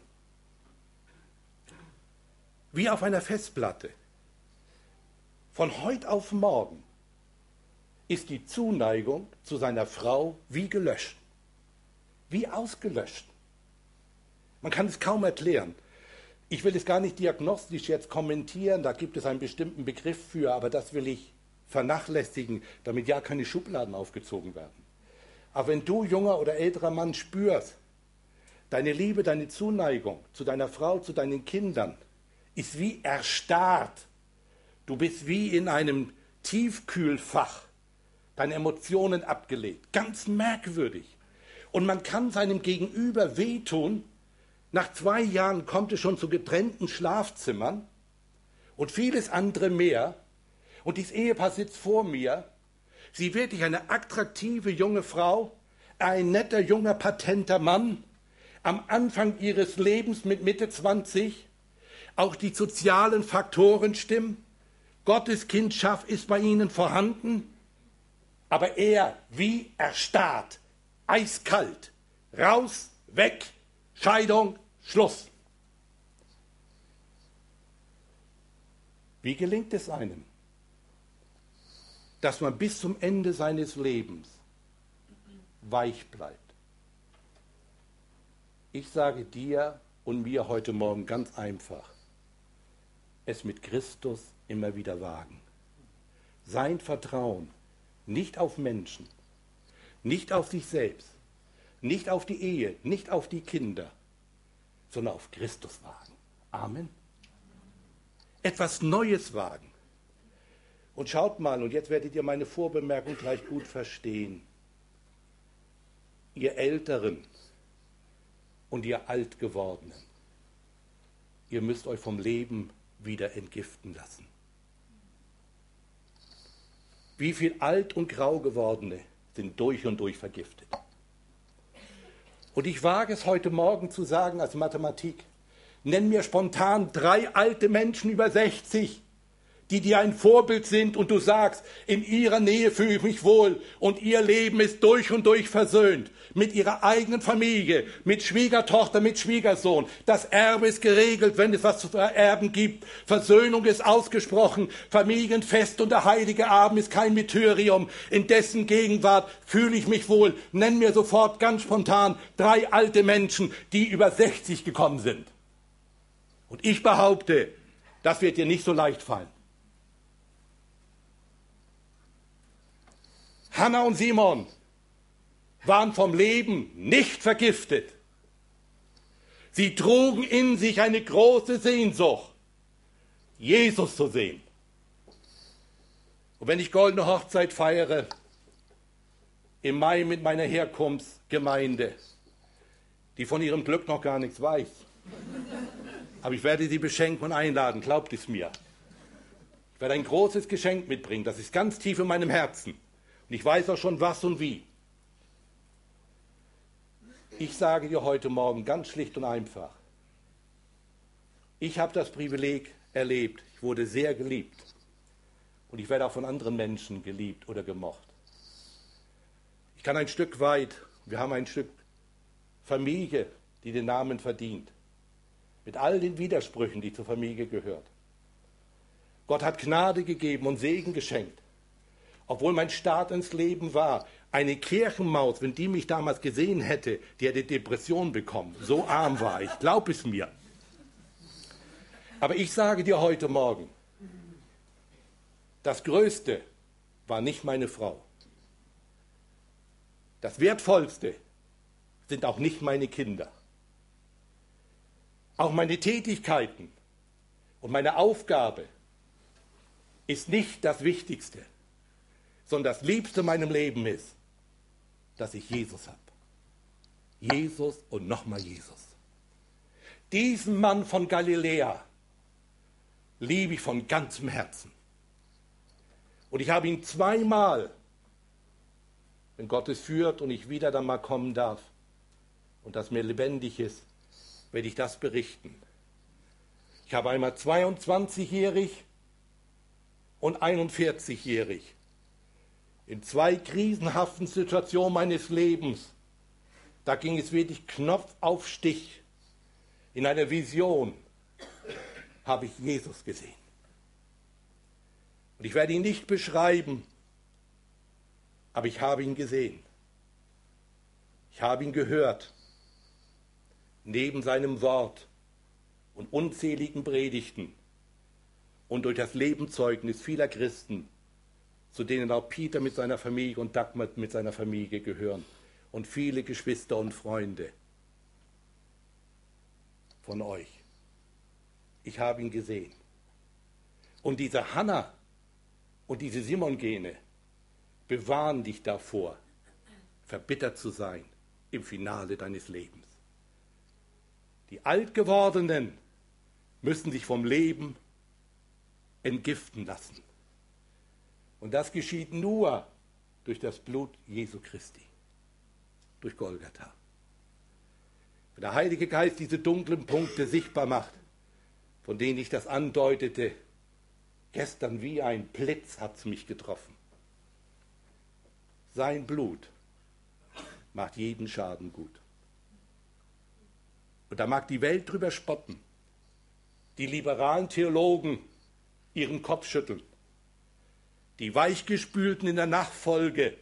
Wie auf einer Festplatte. Von heute auf morgen ist die Zuneigung zu seiner Frau wie gelöscht, wie ausgelöscht. Man kann es kaum erklären. Ich will es gar nicht diagnostisch jetzt kommentieren, da gibt es einen bestimmten Begriff für, aber das will ich vernachlässigen, damit ja keine Schubladen aufgezogen werden. Aber wenn du, junger oder älterer Mann, spürst, deine Liebe, deine Zuneigung zu deiner Frau, zu deinen Kindern ist wie erstarrt. Du bist wie in einem Tiefkühlfach, deine Emotionen abgelegt. Ganz merkwürdig. Und man kann seinem Gegenüber wehtun. Nach 2 Jahren kommt es schon zu getrennten Schlafzimmern und vieles andere mehr. Und dieses Ehepaar sitzt vor mir. Sie wirklich eine attraktive junge Frau, ein netter, junger, patenter Mann, am Anfang ihres Lebens mit Mitte 20. Auch die sozialen Faktoren stimmen. Gottes Kindschaft ist bei ihnen vorhanden. Aber er wie erstarrt, eiskalt, raus, weg, Scheidung, Schluss. Wie gelingt es einem, dass man bis zum Ende seines Lebens weich bleibt? Ich sage dir und mir heute Morgen ganz einfach, es mit Christus immer wieder wagen. Sein Vertrauen nicht auf Menschen, nicht auf sich selbst, nicht auf die Ehe, nicht auf die Kinder, sondern auf Christus wagen. Amen. Etwas Neues wagen. Und schaut mal, und jetzt werdet ihr meine Vorbemerkung gleich gut verstehen. Ihr Älteren und ihr Altgewordenen, ihr müsst euch vom Leben wieder entgiften lassen. Wie viel Alt- und Graugewordene sind durch und durch vergiftet. Und ich wage es heute Morgen zu sagen als Mathematik, nenn mir spontan 3 alte Menschen über 60, die dir ein Vorbild sind und du sagst, in ihrer Nähe fühle ich mich wohl und ihr Leben ist durch und durch versöhnt. Mit ihrer eigenen Familie, mit Schwiegertochter, mit Schwiegersohn. Das Erbe ist geregelt, wenn es was zu vererben gibt. Versöhnung ist ausgesprochen. Familienfest und der heilige Abend ist kein Martyrium. In dessen Gegenwart fühle ich mich wohl. Nenn mir sofort ganz spontan 3 alte Menschen, die über 60 gekommen sind. Und ich behaupte, das wird dir nicht so leicht fallen. Hannah und Simon waren vom Leben nicht vergiftet. Sie trugen in sich eine große Sehnsucht, Jesus zu sehen. Und wenn ich Goldene Hochzeit feiere, im Mai mit meiner Herkunftsgemeinde, die von ihrem Glück noch gar nichts weiß, aber ich werde sie beschenken und einladen, glaubt es mir. Ich werde ein großes Geschenk mitbringen, das ist ganz tief in meinem Herzen. Und ich weiß auch schon was und wie. Ich sage dir heute Morgen ganz schlicht und einfach, ich habe das Privileg erlebt, ich wurde sehr geliebt und ich werde auch von anderen Menschen geliebt oder gemocht. Ich kann ein Stück weit, wir haben ein Stück Familie, die den Namen verdient, mit all den Widersprüchen, die zur Familie gehört. Gott hat Gnade gegeben und Segen geschenkt. Obwohl mein Start ins Leben war, eine Kirchenmaus, wenn die mich damals gesehen hätte, die hätte Depression bekommen. So arm war ich, glaub es mir. Aber ich sage dir heute Morgen, Das Größte war nicht meine Frau. Das Wertvollste sind auch nicht meine Kinder. Auch meine Tätigkeiten und meine Aufgabe ist nicht das Wichtigste, sondern das Liebste in meinem Leben ist, dass ich Jesus habe. Jesus und nochmal Jesus. Diesen Mann von Galiläa liebe ich von ganzem Herzen. Und ich habe ihn zweimal, wenn Gott es führt und ich wieder dann mal kommen darf und das mir lebendig ist, werde ich das berichten. Ich habe einmal 22-jährig und 41-jährig in zwei krisenhaften Situationen meines Lebens, da ging es wirklich Knopf auf Stich. In einer Vision habe ich Jesus gesehen. Und ich werde ihn nicht beschreiben, aber ich habe ihn gesehen. Ich habe ihn gehört. Neben seinem Wort und unzähligen Predigten und durch das Lebenszeugnis vieler Christen, zu denen auch Peter mit seiner Familie und Dagmar mit seiner Familie gehören und viele Geschwister und Freunde von euch. Ich habe ihn gesehen. Und diese Hannah und diese Simon-Gene bewahren dich davor, verbittert zu sein im Finale deines Lebens. Die Altgewordenen müssen sich vom Leben entgiften lassen. Und das geschieht nur durch das Blut Jesu Christi, durch Golgatha. Wenn der Heilige Geist diese dunklen Punkte sichtbar macht, von denen ich das andeutete, gestern wie ein Blitz hat es mich getroffen. Sein Blut macht jeden Schaden gut. Und da mag die Welt drüber spotten, die liberalen Theologen ihren Kopf schütteln, die Weichgespülten in der Nachfolge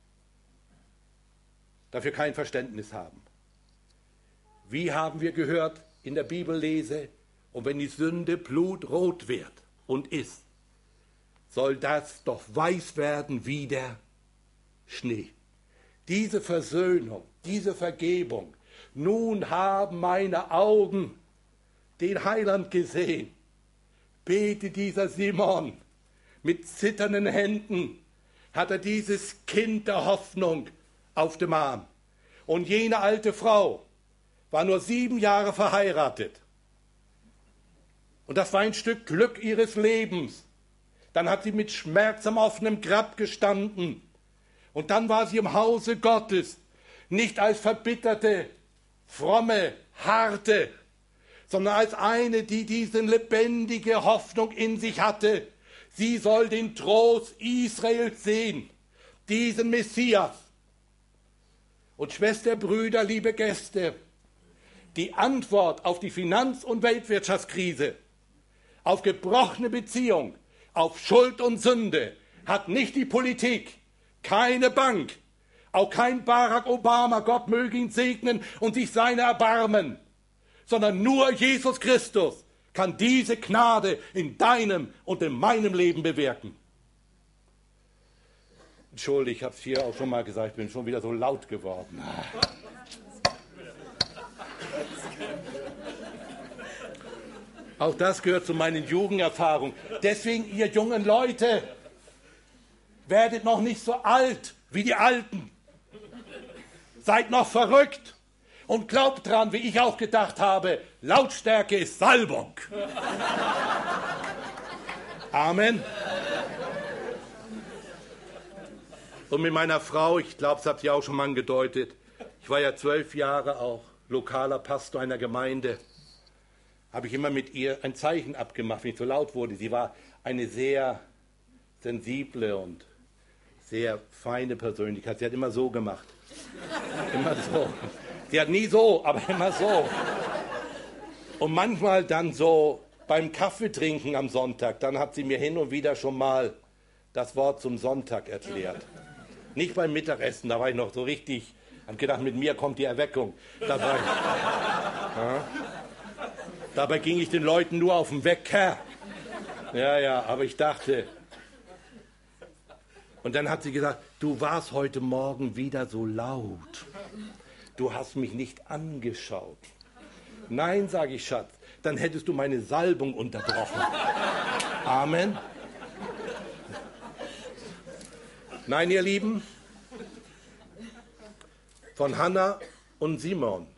dafür kein Verständnis haben. Wie haben wir gehört in der Bibellese, und wenn die Sünde blutrot wird und ist, soll das doch weiß werden wie der Schnee. Diese Versöhnung, diese Vergebung, nun haben meine Augen den Heiland gesehen. Bete dieser Simon, mit zitternden Händen hat er dieses Kind der Hoffnung auf dem Arm. Und jene alte Frau war nur 7 Jahre verheiratet. Und das war ein Stück Glück ihres Lebens. Dann hat sie mit Schmerz am offenen Grab gestanden. Und dann war sie im Hause Gottes, nicht als verbitterte, fromme, harte, sondern als eine, die diese lebendige Hoffnung in sich hatte. Sie soll den Trost Israels sehen, diesen Messias. Und Schwester, Brüder, liebe Gäste, die Antwort auf die Finanz- und Weltwirtschaftskrise, auf gebrochene Beziehung, auf Schuld und Sünde, hat nicht die Politik, keine Bank, auch kein Barack Obama, Gott möge ihn segnen und sich seiner erbarmen, sondern nur Jesus Christus kann diese Gnade in deinem und in meinem Leben bewirken. Entschuldigung, ich habe es hier auch schon mal gesagt, ich bin schon wieder so laut geworden. Auch das gehört zu meinen Jugenderfahrungen. Deswegen, ihr jungen Leute, werdet noch nicht so alt wie die Alten. Seid noch verrückt und glaubt dran, wie ich auch gedacht habe, Lautstärke ist Salbung. Amen. Und mit meiner Frau, ich glaube, das habt ihr auch schon mal angedeutet, ich war ja 12 Jahre auch lokaler Pastor einer Gemeinde, habe ich immer mit ihr ein Zeichen abgemacht, wenn ich so laut wurde. Sie war eine sehr sensible und sehr feine Persönlichkeit. Sie hat immer so gemacht. Immer so. Sie hat nie so, aber immer so. Und manchmal dann so beim Kaffeetrinken am Sonntag, dann hat sie mir hin und wieder schon mal das Wort zum Sonntag erklärt. Nicht beim Mittagessen, da war ich noch so richtig, habe gedacht, mit mir kommt die Erweckung. Dabei ging ich den Leuten nur auf den Wecker. Ja, aber ich dachte, Und dann hat sie gesagt, du warst heute Morgen wieder so laut. Du hast mich nicht angeschaut. Nein, sage ich, Schatz, dann hättest du meine Salbung unterbrochen. Amen. Nein, ihr Lieben, von Hannah und Simon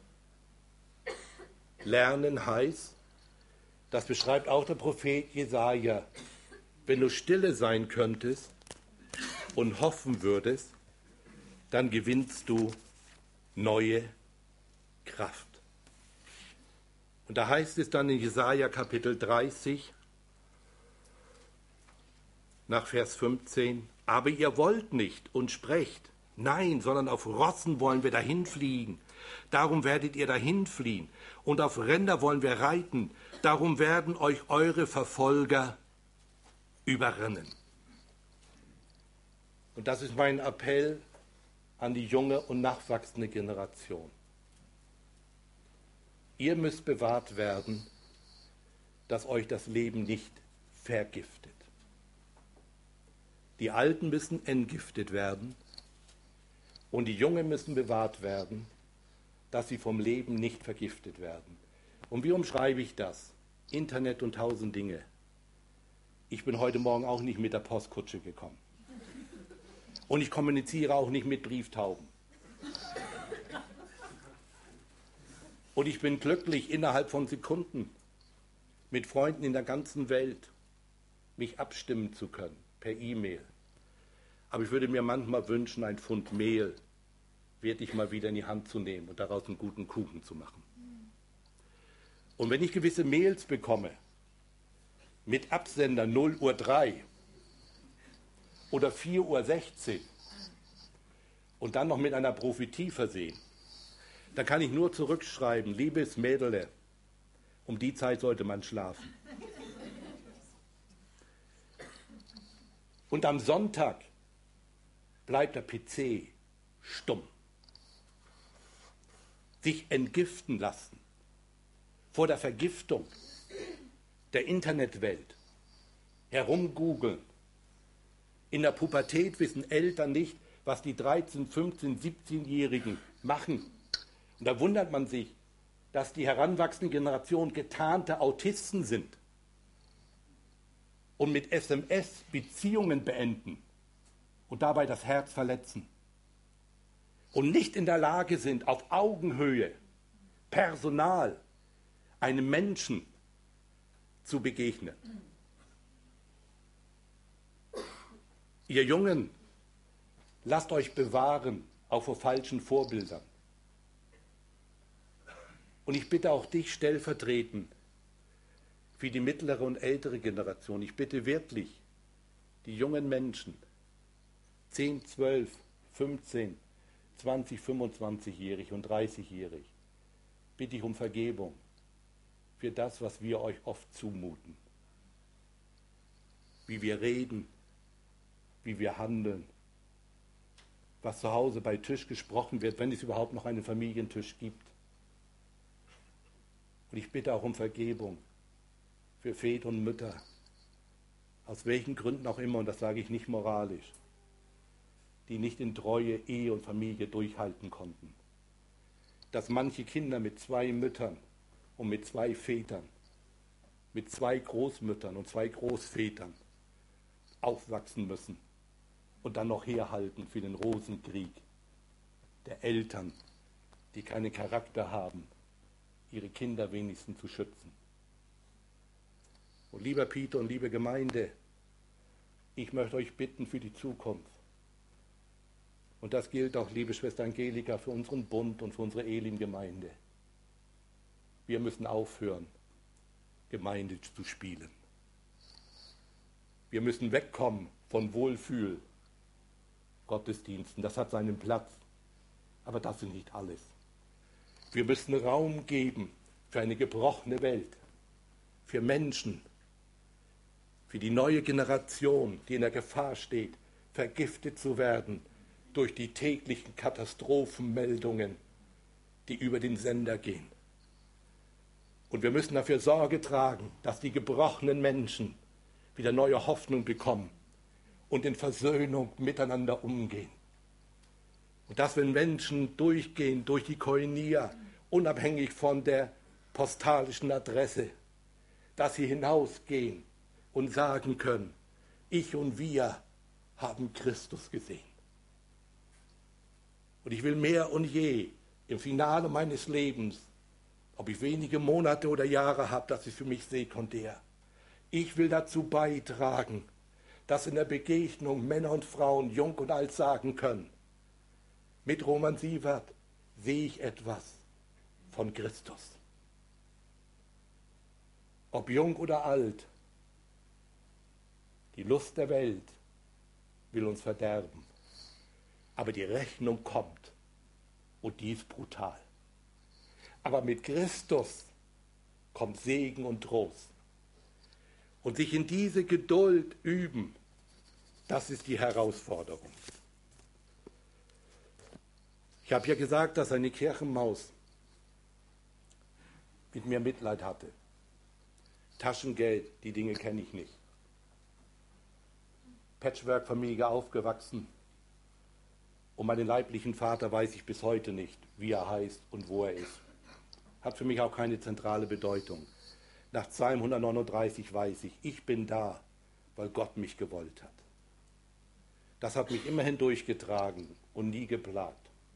lernen heißt, das beschreibt auch der Prophet Jesaja, wenn du stille sein könntest und hoffen würdest, dann gewinnst du neue Kraft. Und da heißt es dann in Jesaja Kapitel 30, nach Vers 15, aber ihr wollt nicht und sprecht, nein, sondern auf Rossen wollen wir dahin fliegen. Darum werdet ihr dahin fliehen. Und auf Ränder wollen wir reiten. Darum werden euch eure Verfolger überrennen. Und das ist mein Appell an die junge und nachwachsende Generation. Ihr müsst bewahrt werden, dass euch das Leben nicht vergiftet. Die Alten müssen entgiftet werden und die Jungen müssen bewahrt werden, dass sie vom Leben nicht vergiftet werden. Und wie umschreibe ich das? Internet und 1000 Dinge. Ich bin heute Morgen auch nicht mit der Postkutsche gekommen. Und ich kommuniziere auch nicht mit Brieftauben. Und ich bin glücklich, innerhalb von Sekunden mit Freunden in der ganzen Welt mich abstimmen zu können, per E-Mail. Aber ich würde mir manchmal wünschen, ein Pfund Mehl wirklich mal wieder in die Hand zu nehmen und daraus einen guten Kuchen zu machen. Und wenn ich gewisse Mails bekomme, mit Absender 0:03 oder 4:16 und dann noch mit einer Prophetie versehen, dann kann ich nur zurückschreiben, liebes Mädele, um die Zeit sollte man schlafen. Und am Sonntag bleibt der PC stumm. Sich entgiften lassen vor der Vergiftung der Internetwelt, herumgoogeln. In der Pubertät wissen Eltern nicht, was die 13-, 15-, 17-Jährigen machen. Und da wundert man sich, dass die heranwachsende Generation getarnte Autisten sind und mit SMS Beziehungen beenden und dabei das Herz verletzen und nicht in der Lage sind, auf Augenhöhe, Personal, einem Menschen zu begegnen. Ihr Jungen, lasst euch bewahren, auch vor falschen Vorbildern. Und ich bitte auch dich stellvertretend für die mittlere und ältere Generation, ich bitte wirklich die jungen Menschen, 10, 12, 15, 20, 25-jährig und 30-jährig, bitte ich um Vergebung für das, was wir euch oft zumuten. Wie wir reden, wie wir handeln, was zu Hause bei Tisch gesprochen wird, wenn es überhaupt noch einen Familientisch gibt. Und ich bitte auch um Vergebung für Väter und Mütter, aus welchen Gründen auch immer, und das sage ich nicht moralisch, die nicht in Treue, Ehe und Familie durchhalten konnten. Dass manche Kinder mit 2 Müttern und mit 2 Vätern, mit 2 Großmüttern und 2 Großvätern aufwachsen müssen und dann noch herhalten für den Rosenkrieg der Eltern, die keinen Charakter haben, ihre Kinder wenigstens zu schützen. Und lieber Peter und liebe Gemeinde, ich möchte euch bitten für die Zukunft. Und das gilt auch, liebe Schwester Angelika, für unseren Bund und für unsere Elim-Gemeinde. Wir müssen aufhören, Gemeinde zu spielen. Wir müssen wegkommen von Wohlfühl-Gottesdiensten. Das hat seinen Platz. Aber das ist nicht alles. Wir müssen Raum geben für eine gebrochene Welt, für Menschen, für die neue Generation, die in der Gefahr steht, vergiftet zu werden durch die täglichen Katastrophenmeldungen, die über den Sender gehen. Und wir müssen dafür Sorge tragen, dass die gebrochenen Menschen wieder neue Hoffnung bekommen und in Versöhnung miteinander umgehen. Und dass, wenn Menschen durchgehen durch die Koinonia, unabhängig von der postalischen Adresse, dass sie hinausgehen und sagen können, ich und wir haben Christus gesehen. Und ich will mehr und je im Finale meines Lebens, ob ich wenige Monate oder Jahre habe, das ist für mich sekundär. Ich will dazu beitragen, dass in der Begegnung Männer und Frauen, jung und alt sagen können, mit Roman Siewert sehe ich etwas von Christus. Ob jung oder alt, die Lust der Welt will uns verderben. Aber die Rechnung kommt und die ist brutal. Aber mit Christus kommt Segen und Trost. Und sich in diese Geduld üben, das ist die Herausforderung. Ich habe ja gesagt, dass eine Kirchenmaus mit mir Mitleid hatte. Taschengeld, die Dinge kenne ich nicht. Patchwork-Familie aufgewachsen. Und meinen leiblichen Vater weiß ich bis heute nicht, wie er heißt und wo er ist. Hat für mich auch keine zentrale Bedeutung. Nach Psalm 139 weiß ich bin da, weil Gott mich gewollt hat. Das hat mich immerhin durchgetragen und nie geplagt.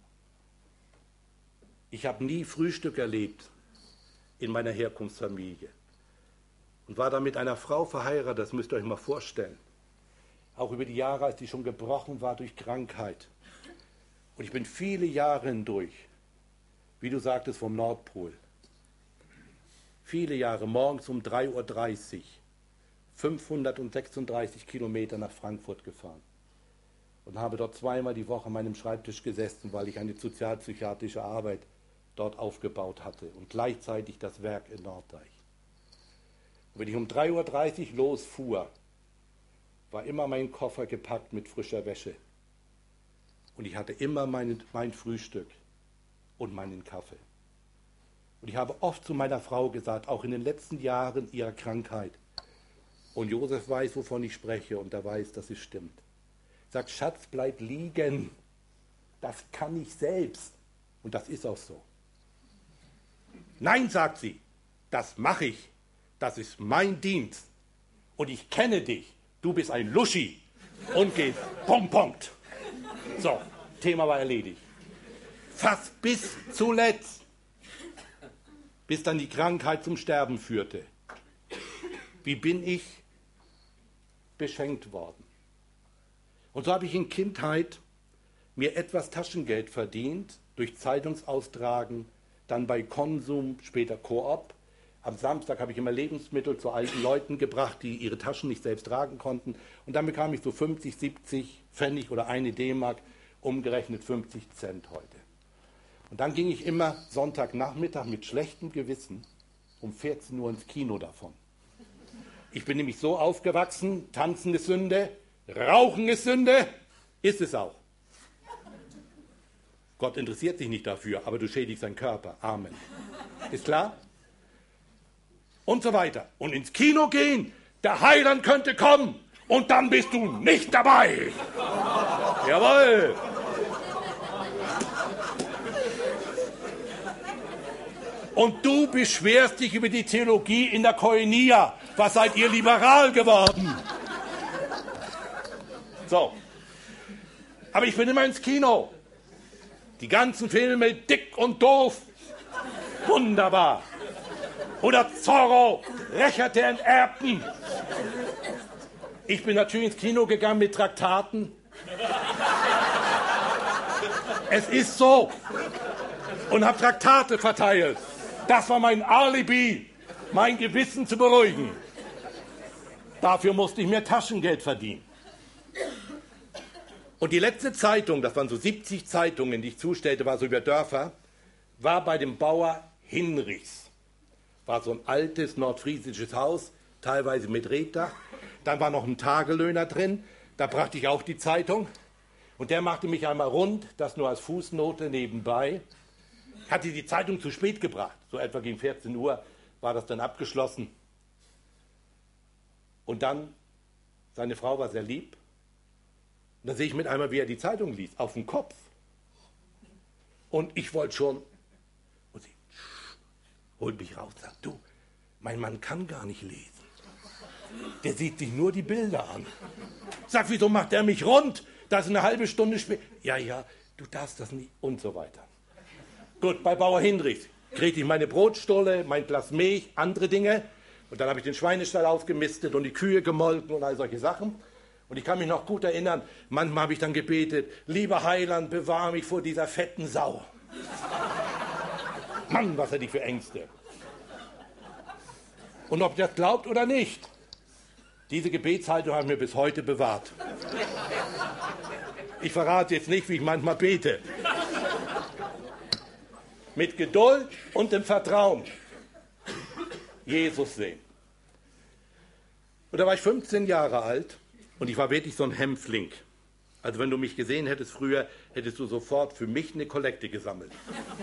Ich habe nie Frühstück erlebt in meiner Herkunftsfamilie und war da mit einer Frau verheiratet, das müsst ihr euch mal vorstellen. Auch über die Jahre, als die schon gebrochen war durch Krankheit. Und ich bin viele Jahre hindurch, wie du sagtest, vom Nordpol. Viele Jahre morgens um 3:30 Uhr 536 Kilometer nach Frankfurt gefahren und habe dort zweimal die Woche an meinem Schreibtisch gesessen, weil ich eine sozialpsychiatrische Arbeit dort aufgebaut hatte und gleichzeitig das Werk in Norddeich. Und wenn ich um 3:30 Uhr losfuhr, war immer mein Koffer gepackt mit frischer Wäsche. Und ich hatte immer mein Frühstück und meinen Kaffee. Und ich habe oft zu meiner Frau gesagt, auch in den letzten Jahren ihrer Krankheit, und Josef weiß, wovon ich spreche, und er weiß, dass es stimmt. Sagt, Schatz, bleib liegen. Das kann ich selbst. Und das ist auch so. Nein, sagt sie, das mache ich. Das ist mein Dienst. Und ich kenne dich. Du bist ein Luschi. Und geht Punkt. So, Thema war erledigt. Fast bis zuletzt. Bis dann die Krankheit zum Sterben führte. Wie bin ich beschenkt worden? Und so habe ich in Kindheit mir etwas Taschengeld verdient, durch Zeitungsaustragen, dann bei Konsum, später Coop. Am Samstag habe ich immer Lebensmittel zu alten Leuten gebracht, die ihre Taschen nicht selbst tragen konnten. Und dann bekam ich so 50, 70 Pfennig oder eine D-Mark, umgerechnet 50 Cent heute. Und dann ging ich immer Sonntagnachmittag mit schlechtem Gewissen um 14 Uhr ins Kino davon. Ich bin nämlich so aufgewachsen, tanzen ist Sünde, rauchen ist Sünde, ist es auch. Gott interessiert sich nicht dafür, aber du schädigst seinen Körper. Amen. Ist klar? Und so weiter. Und ins Kino gehen, der Heiland könnte kommen und dann bist du nicht dabei. Jawohl. Und du beschwerst dich über die Theologie in der Koinonia. Was seid ihr liberal geworden? So. Aber ich bin immer ins Kino. Die ganzen Filme, Dick und Doof. Wunderbar. Oder Zorro, Rächer der Enterbten. Ich bin natürlich ins Kino gegangen mit Traktaten. Es ist so. Und habe Traktate verteilt. Das war mein Alibi, mein Gewissen zu beruhigen. Dafür musste ich mir Taschengeld verdienen. Und die letzte Zeitung, das waren so 70 Zeitungen, die ich zustellte, war so über Dörfer, war bei dem Bauer Hinrichs. War so ein altes nordfriesisches Haus, teilweise mit Reetdach. Dann war noch ein Tagelöhner drin, da brachte ich auch die Zeitung. Und der machte mich einmal rund, das nur als Fußnote nebenbei. Ich hatte die Zeitung zu spät gebracht, so etwa gegen 14 Uhr war das dann abgeschlossen. Und dann, seine Frau war sehr lieb, Und dann sehe ich mit einmal, wie er die Zeitung liest, auf dem Kopf. Und ich wollte schon, und sie holt mich raus, sagt, du, mein Mann kann gar nicht lesen. Der sieht sich nur die Bilder an. Sag, wieso macht er mich rund? Das ist eine halbe Stunde später. Ja, ja, du darfst das nicht. Und so weiter. Gut, bei Bauer Hinrichs kriegte ich meine Brotstulle, mein Glas Milch, andere Dinge. Und dann habe ich den Schweinestall aufgemistet und die Kühe gemolken und all solche Sachen. Und ich kann mich noch gut erinnern, manchmal habe ich dann gebetet, lieber Heiland, bewahre mich vor dieser fetten Sau. Mann, was hatte ich für Ängste. Und ob ihr das glaubt oder nicht, diese Gebetshaltung haben wir bis heute bewahrt. Ich verrate jetzt nicht, wie ich manchmal bete. Mit Geduld und dem Vertrauen. Jesus sehen. Und da war ich 15 Jahre alt und ich war wirklich so ein Hämpfling. Also wenn du mich gesehen hättest früher, hättest du sofort für mich eine Kollekte gesammelt.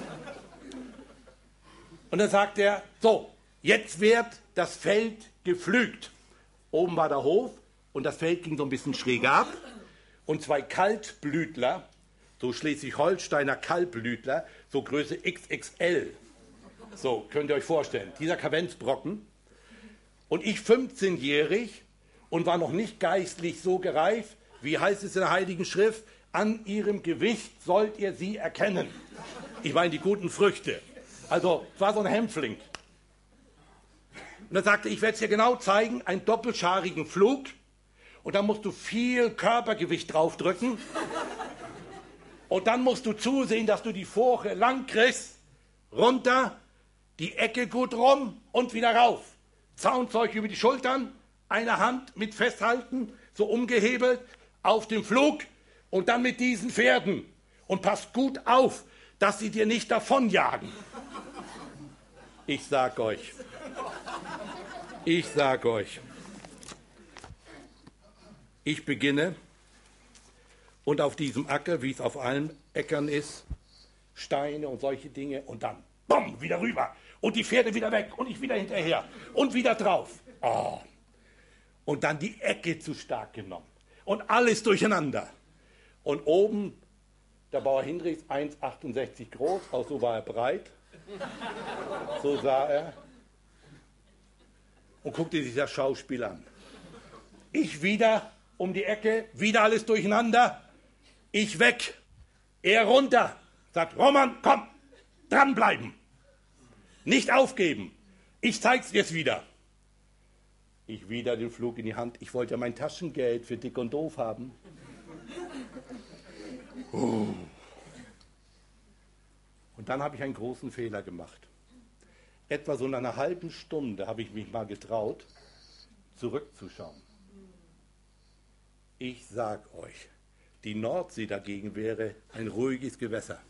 Und dann sagt er, so, jetzt wird das Feld gepflügt. Oben war der Hof und das Feld ging so ein bisschen schräg ab. Und 2 Kaltblütler, so Schleswig-Holsteiner Kaltblütler, so Größe XXL. So, könnt ihr euch vorstellen, dieser Kavenzbrocken. Und ich 15-jährig und war noch nicht geistlich so gereift, wie heißt es in der Heiligen Schrift, an ihrem Gewicht sollt ihr sie erkennen. Ich meine die guten Früchte. Also, es war so ein Hämpfling. Und er sagte, ich werde es dir genau zeigen, einen doppelscharigen Flug. Und dann musst du viel Körpergewicht draufdrücken. Und dann musst du zusehen, dass du die Furche lang kriegst, runter, die Ecke gut rum und wieder rauf. Zaunzeug über die Schultern, eine Hand mit festhalten, so umgehebelt, auf dem Flug und dann mit diesen Pferden. Und pass gut auf, dass sie dir nicht davonjagen. Ich sag euch, ich beginne und auf diesem Acker, wie es auf allen Äckern ist, Steine und solche Dinge und dann, bumm, wieder rüber und die Pferde wieder weg und ich wieder hinterher und wieder drauf. Oh. Und dann die Ecke zu stark genommen und alles durcheinander. Und oben, der Bauer Hinrichs, 1,68 groß, auch so war er breit, so sah er und guckte sich das Schauspiel an. Ich wieder um die Ecke, wieder alles durcheinander, ich weg, er runter, sagt, Roman, komm, dranbleiben, nicht aufgeben, ich zeig's jetzt wieder. Ich wieder den Flug in die Hand, ich wollte ja mein Taschengeld für dick und doof haben. Und dann habe ich einen großen Fehler gemacht. Etwa so in einer halben Stunde habe ich mich mal getraut, zurückzuschauen. Ich sag euch, die Nordsee dagegen wäre ein ruhiges Gewässer.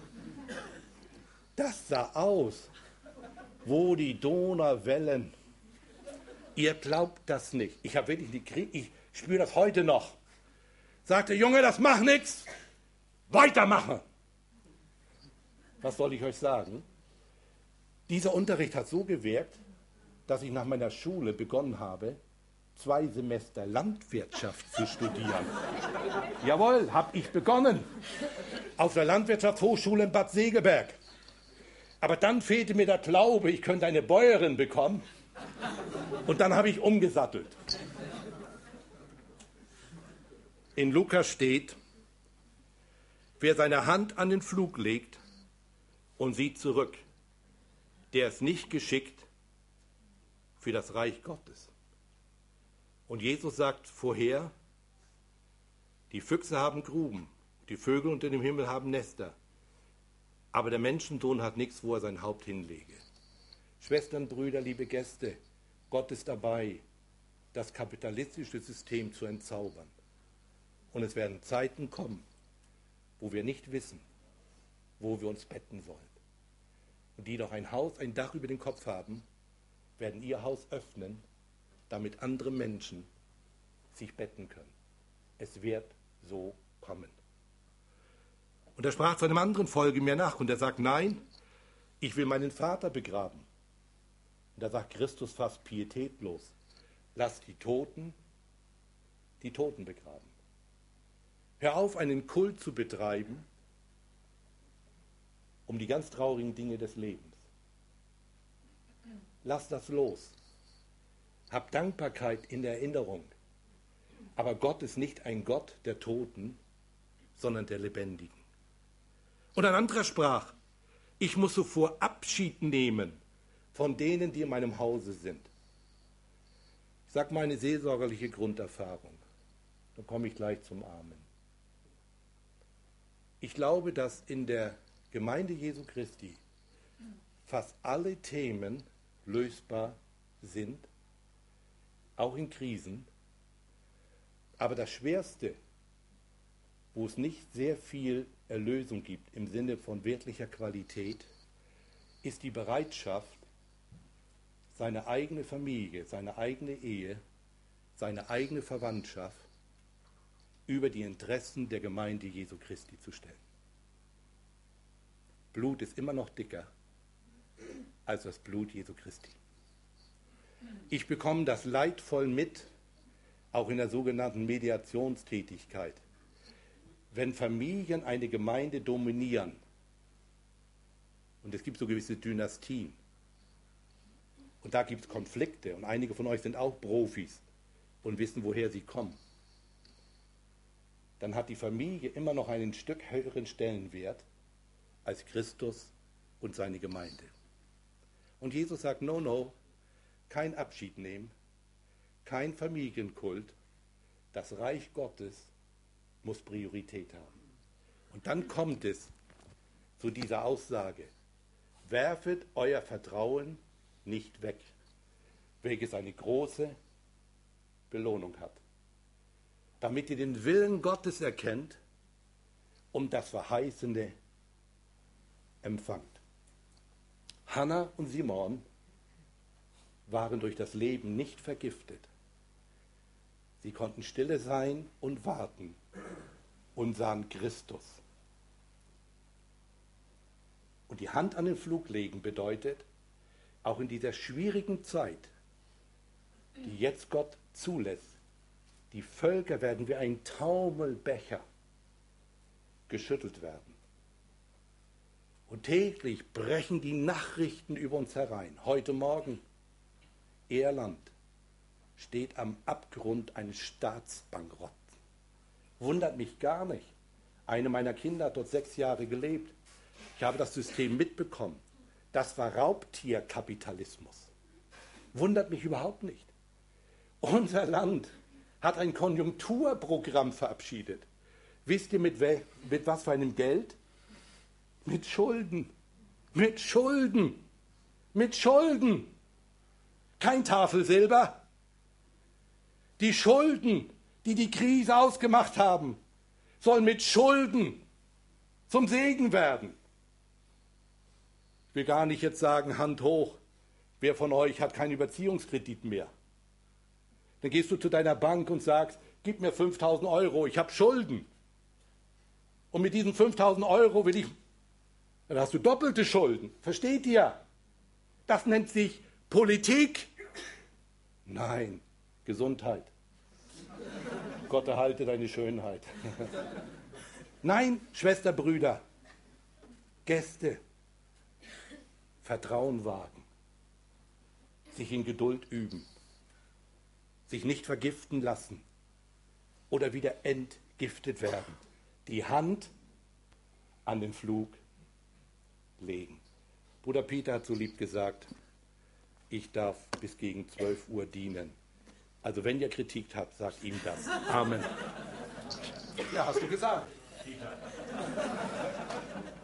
Das sah aus, wo die Donauwellen. Ihr glaubt das nicht. Ich habe wirklich die Krieg, ich spüre das heute noch. Sagte, Junge, das macht nichts. Weitermachen. Was soll ich euch sagen? Dieser Unterricht hat so gewirkt, dass ich nach meiner Schule begonnen habe, 2 Semester Landwirtschaft zu studieren. Jawohl, habe ich begonnen. Auf der Landwirtschaftshochschule in Bad Segeberg. Aber dann fehlte mir der Glaube, ich könnte eine Bäuerin bekommen. Und dann habe ich umgesattelt. In Lukas steht, wer seine Hand an den Flug legt und sieht zurück, der ist nicht geschickt für das Reich Gottes. Und Jesus sagt vorher, die Füchse haben Gruben, die Vögel unter dem Himmel haben Nester, aber der Menschensohn hat nichts, wo er sein Haupt hinlege. Schwestern, Brüder, liebe Gäste, Gott ist dabei, das kapitalistische System zu entzaubern. Und es werden Zeiten kommen, wo wir nicht wissen, wo wir uns betten sollen. Und die noch ein Haus, ein Dach über den Kopf haben, werden ihr Haus öffnen, damit andere Menschen sich betten können. Es wird so kommen. Und er sprach zu einem anderen Folge mir nach und er sagt, nein, ich will meinen Vater begraben. Und da sagt Christus fast pietätlos, lasst die Toten begraben. Hör auf, einen Kult zu betreiben um die ganz traurigen Dinge des Lebens. Lass das los. Hab Dankbarkeit in der Erinnerung. Aber Gott ist nicht ein Gott der Toten, sondern der Lebendigen. Und ein anderer sprach, ich muss zuvor Abschied nehmen von denen, die in meinem Hause sind. Ich sage meine seelsorgerliche Grunderfahrung. Dann komme ich gleich zum Amen. Ich glaube, dass in der Gemeinde Jesu Christi fast alle Themen lösbar sind, auch in Krisen. Aber das Schwerste, wo es nicht sehr viel Erlösung gibt im Sinne von wirklicher Qualität, ist die Bereitschaft, seine eigene Familie, seine eigene Ehe, seine eigene Verwandtschaft über die Interessen der Gemeinde Jesu Christi zu stellen. Blut ist immer noch dicker als das Blut Jesu Christi. Ich bekomme das leidvoll mit, auch in der sogenannten Mediationstätigkeit. Wenn Familien eine Gemeinde dominieren, und es gibt so gewisse Dynastien, und da gibt es Konflikte, und einige von euch sind auch Profis und wissen, woher sie kommen, dann hat die Familie immer noch einen Stück höheren Stellenwert als Christus und seine Gemeinde. Und Jesus sagt, no, kein Abschied nehmen, kein Familienkult, das Reich Gottes muss Priorität haben. Und dann kommt es zu dieser Aussage, werfet euer Vertrauen nicht weg, welches eine große Belohnung hat, damit ihr den Willen Gottes erkennt und das Verheißene empfangt. Hannah und Simon waren durch das Leben nicht vergiftet. Sie konnten stille sein und warten und sahen Christus. Und die Hand an den Flug legen bedeutet, auch in dieser schwierigen Zeit, die jetzt Gott zulässt, die Völker werden wie ein Taumelbecher geschüttelt werden. Und täglich brechen die Nachrichten über uns herein. Heute Morgen, Irland steht am Abgrund eines Staatsbankrotts. Wundert mich gar nicht. Eine meiner Kinder hat dort 6 Jahre gelebt. Ich habe das System mitbekommen. Das war Raubtierkapitalismus. Wundert mich überhaupt nicht. Unser Land hat ein Konjunkturprogramm verabschiedet. Wisst ihr mit was für einem Geld? Mit Schulden. Mit Schulden. Mit Schulden. Kein Tafelsilber. Die Schulden, die die Krise ausgemacht haben, sollen mit Schulden zum Segen werden. Ich will gar nicht jetzt sagen, Hand hoch, wer von euch hat keinen Überziehungskredit mehr? Dann gehst du zu deiner Bank und sagst, gib mir 5.000 Euro, ich habe Schulden. Und mit diesen 5.000 Euro will ich, dann hast du doppelte Schulden. Versteht ihr? Das nennt sich Politik. Nein, Gesundheit. Gott erhalte deine Schönheit. Nein, Schwester, Brüder, Gäste, Vertrauen wagen, sich in Geduld üben, sich nicht vergiften lassen oder wieder entgiftet werden. Die Hand an den Flug legen. Bruder Peter hat so lieb gesagt, ich darf bis gegen 12 Uhr dienen. Also wenn ihr Kritik habt, sagt ihm das. Amen. Ja, hast du gesagt.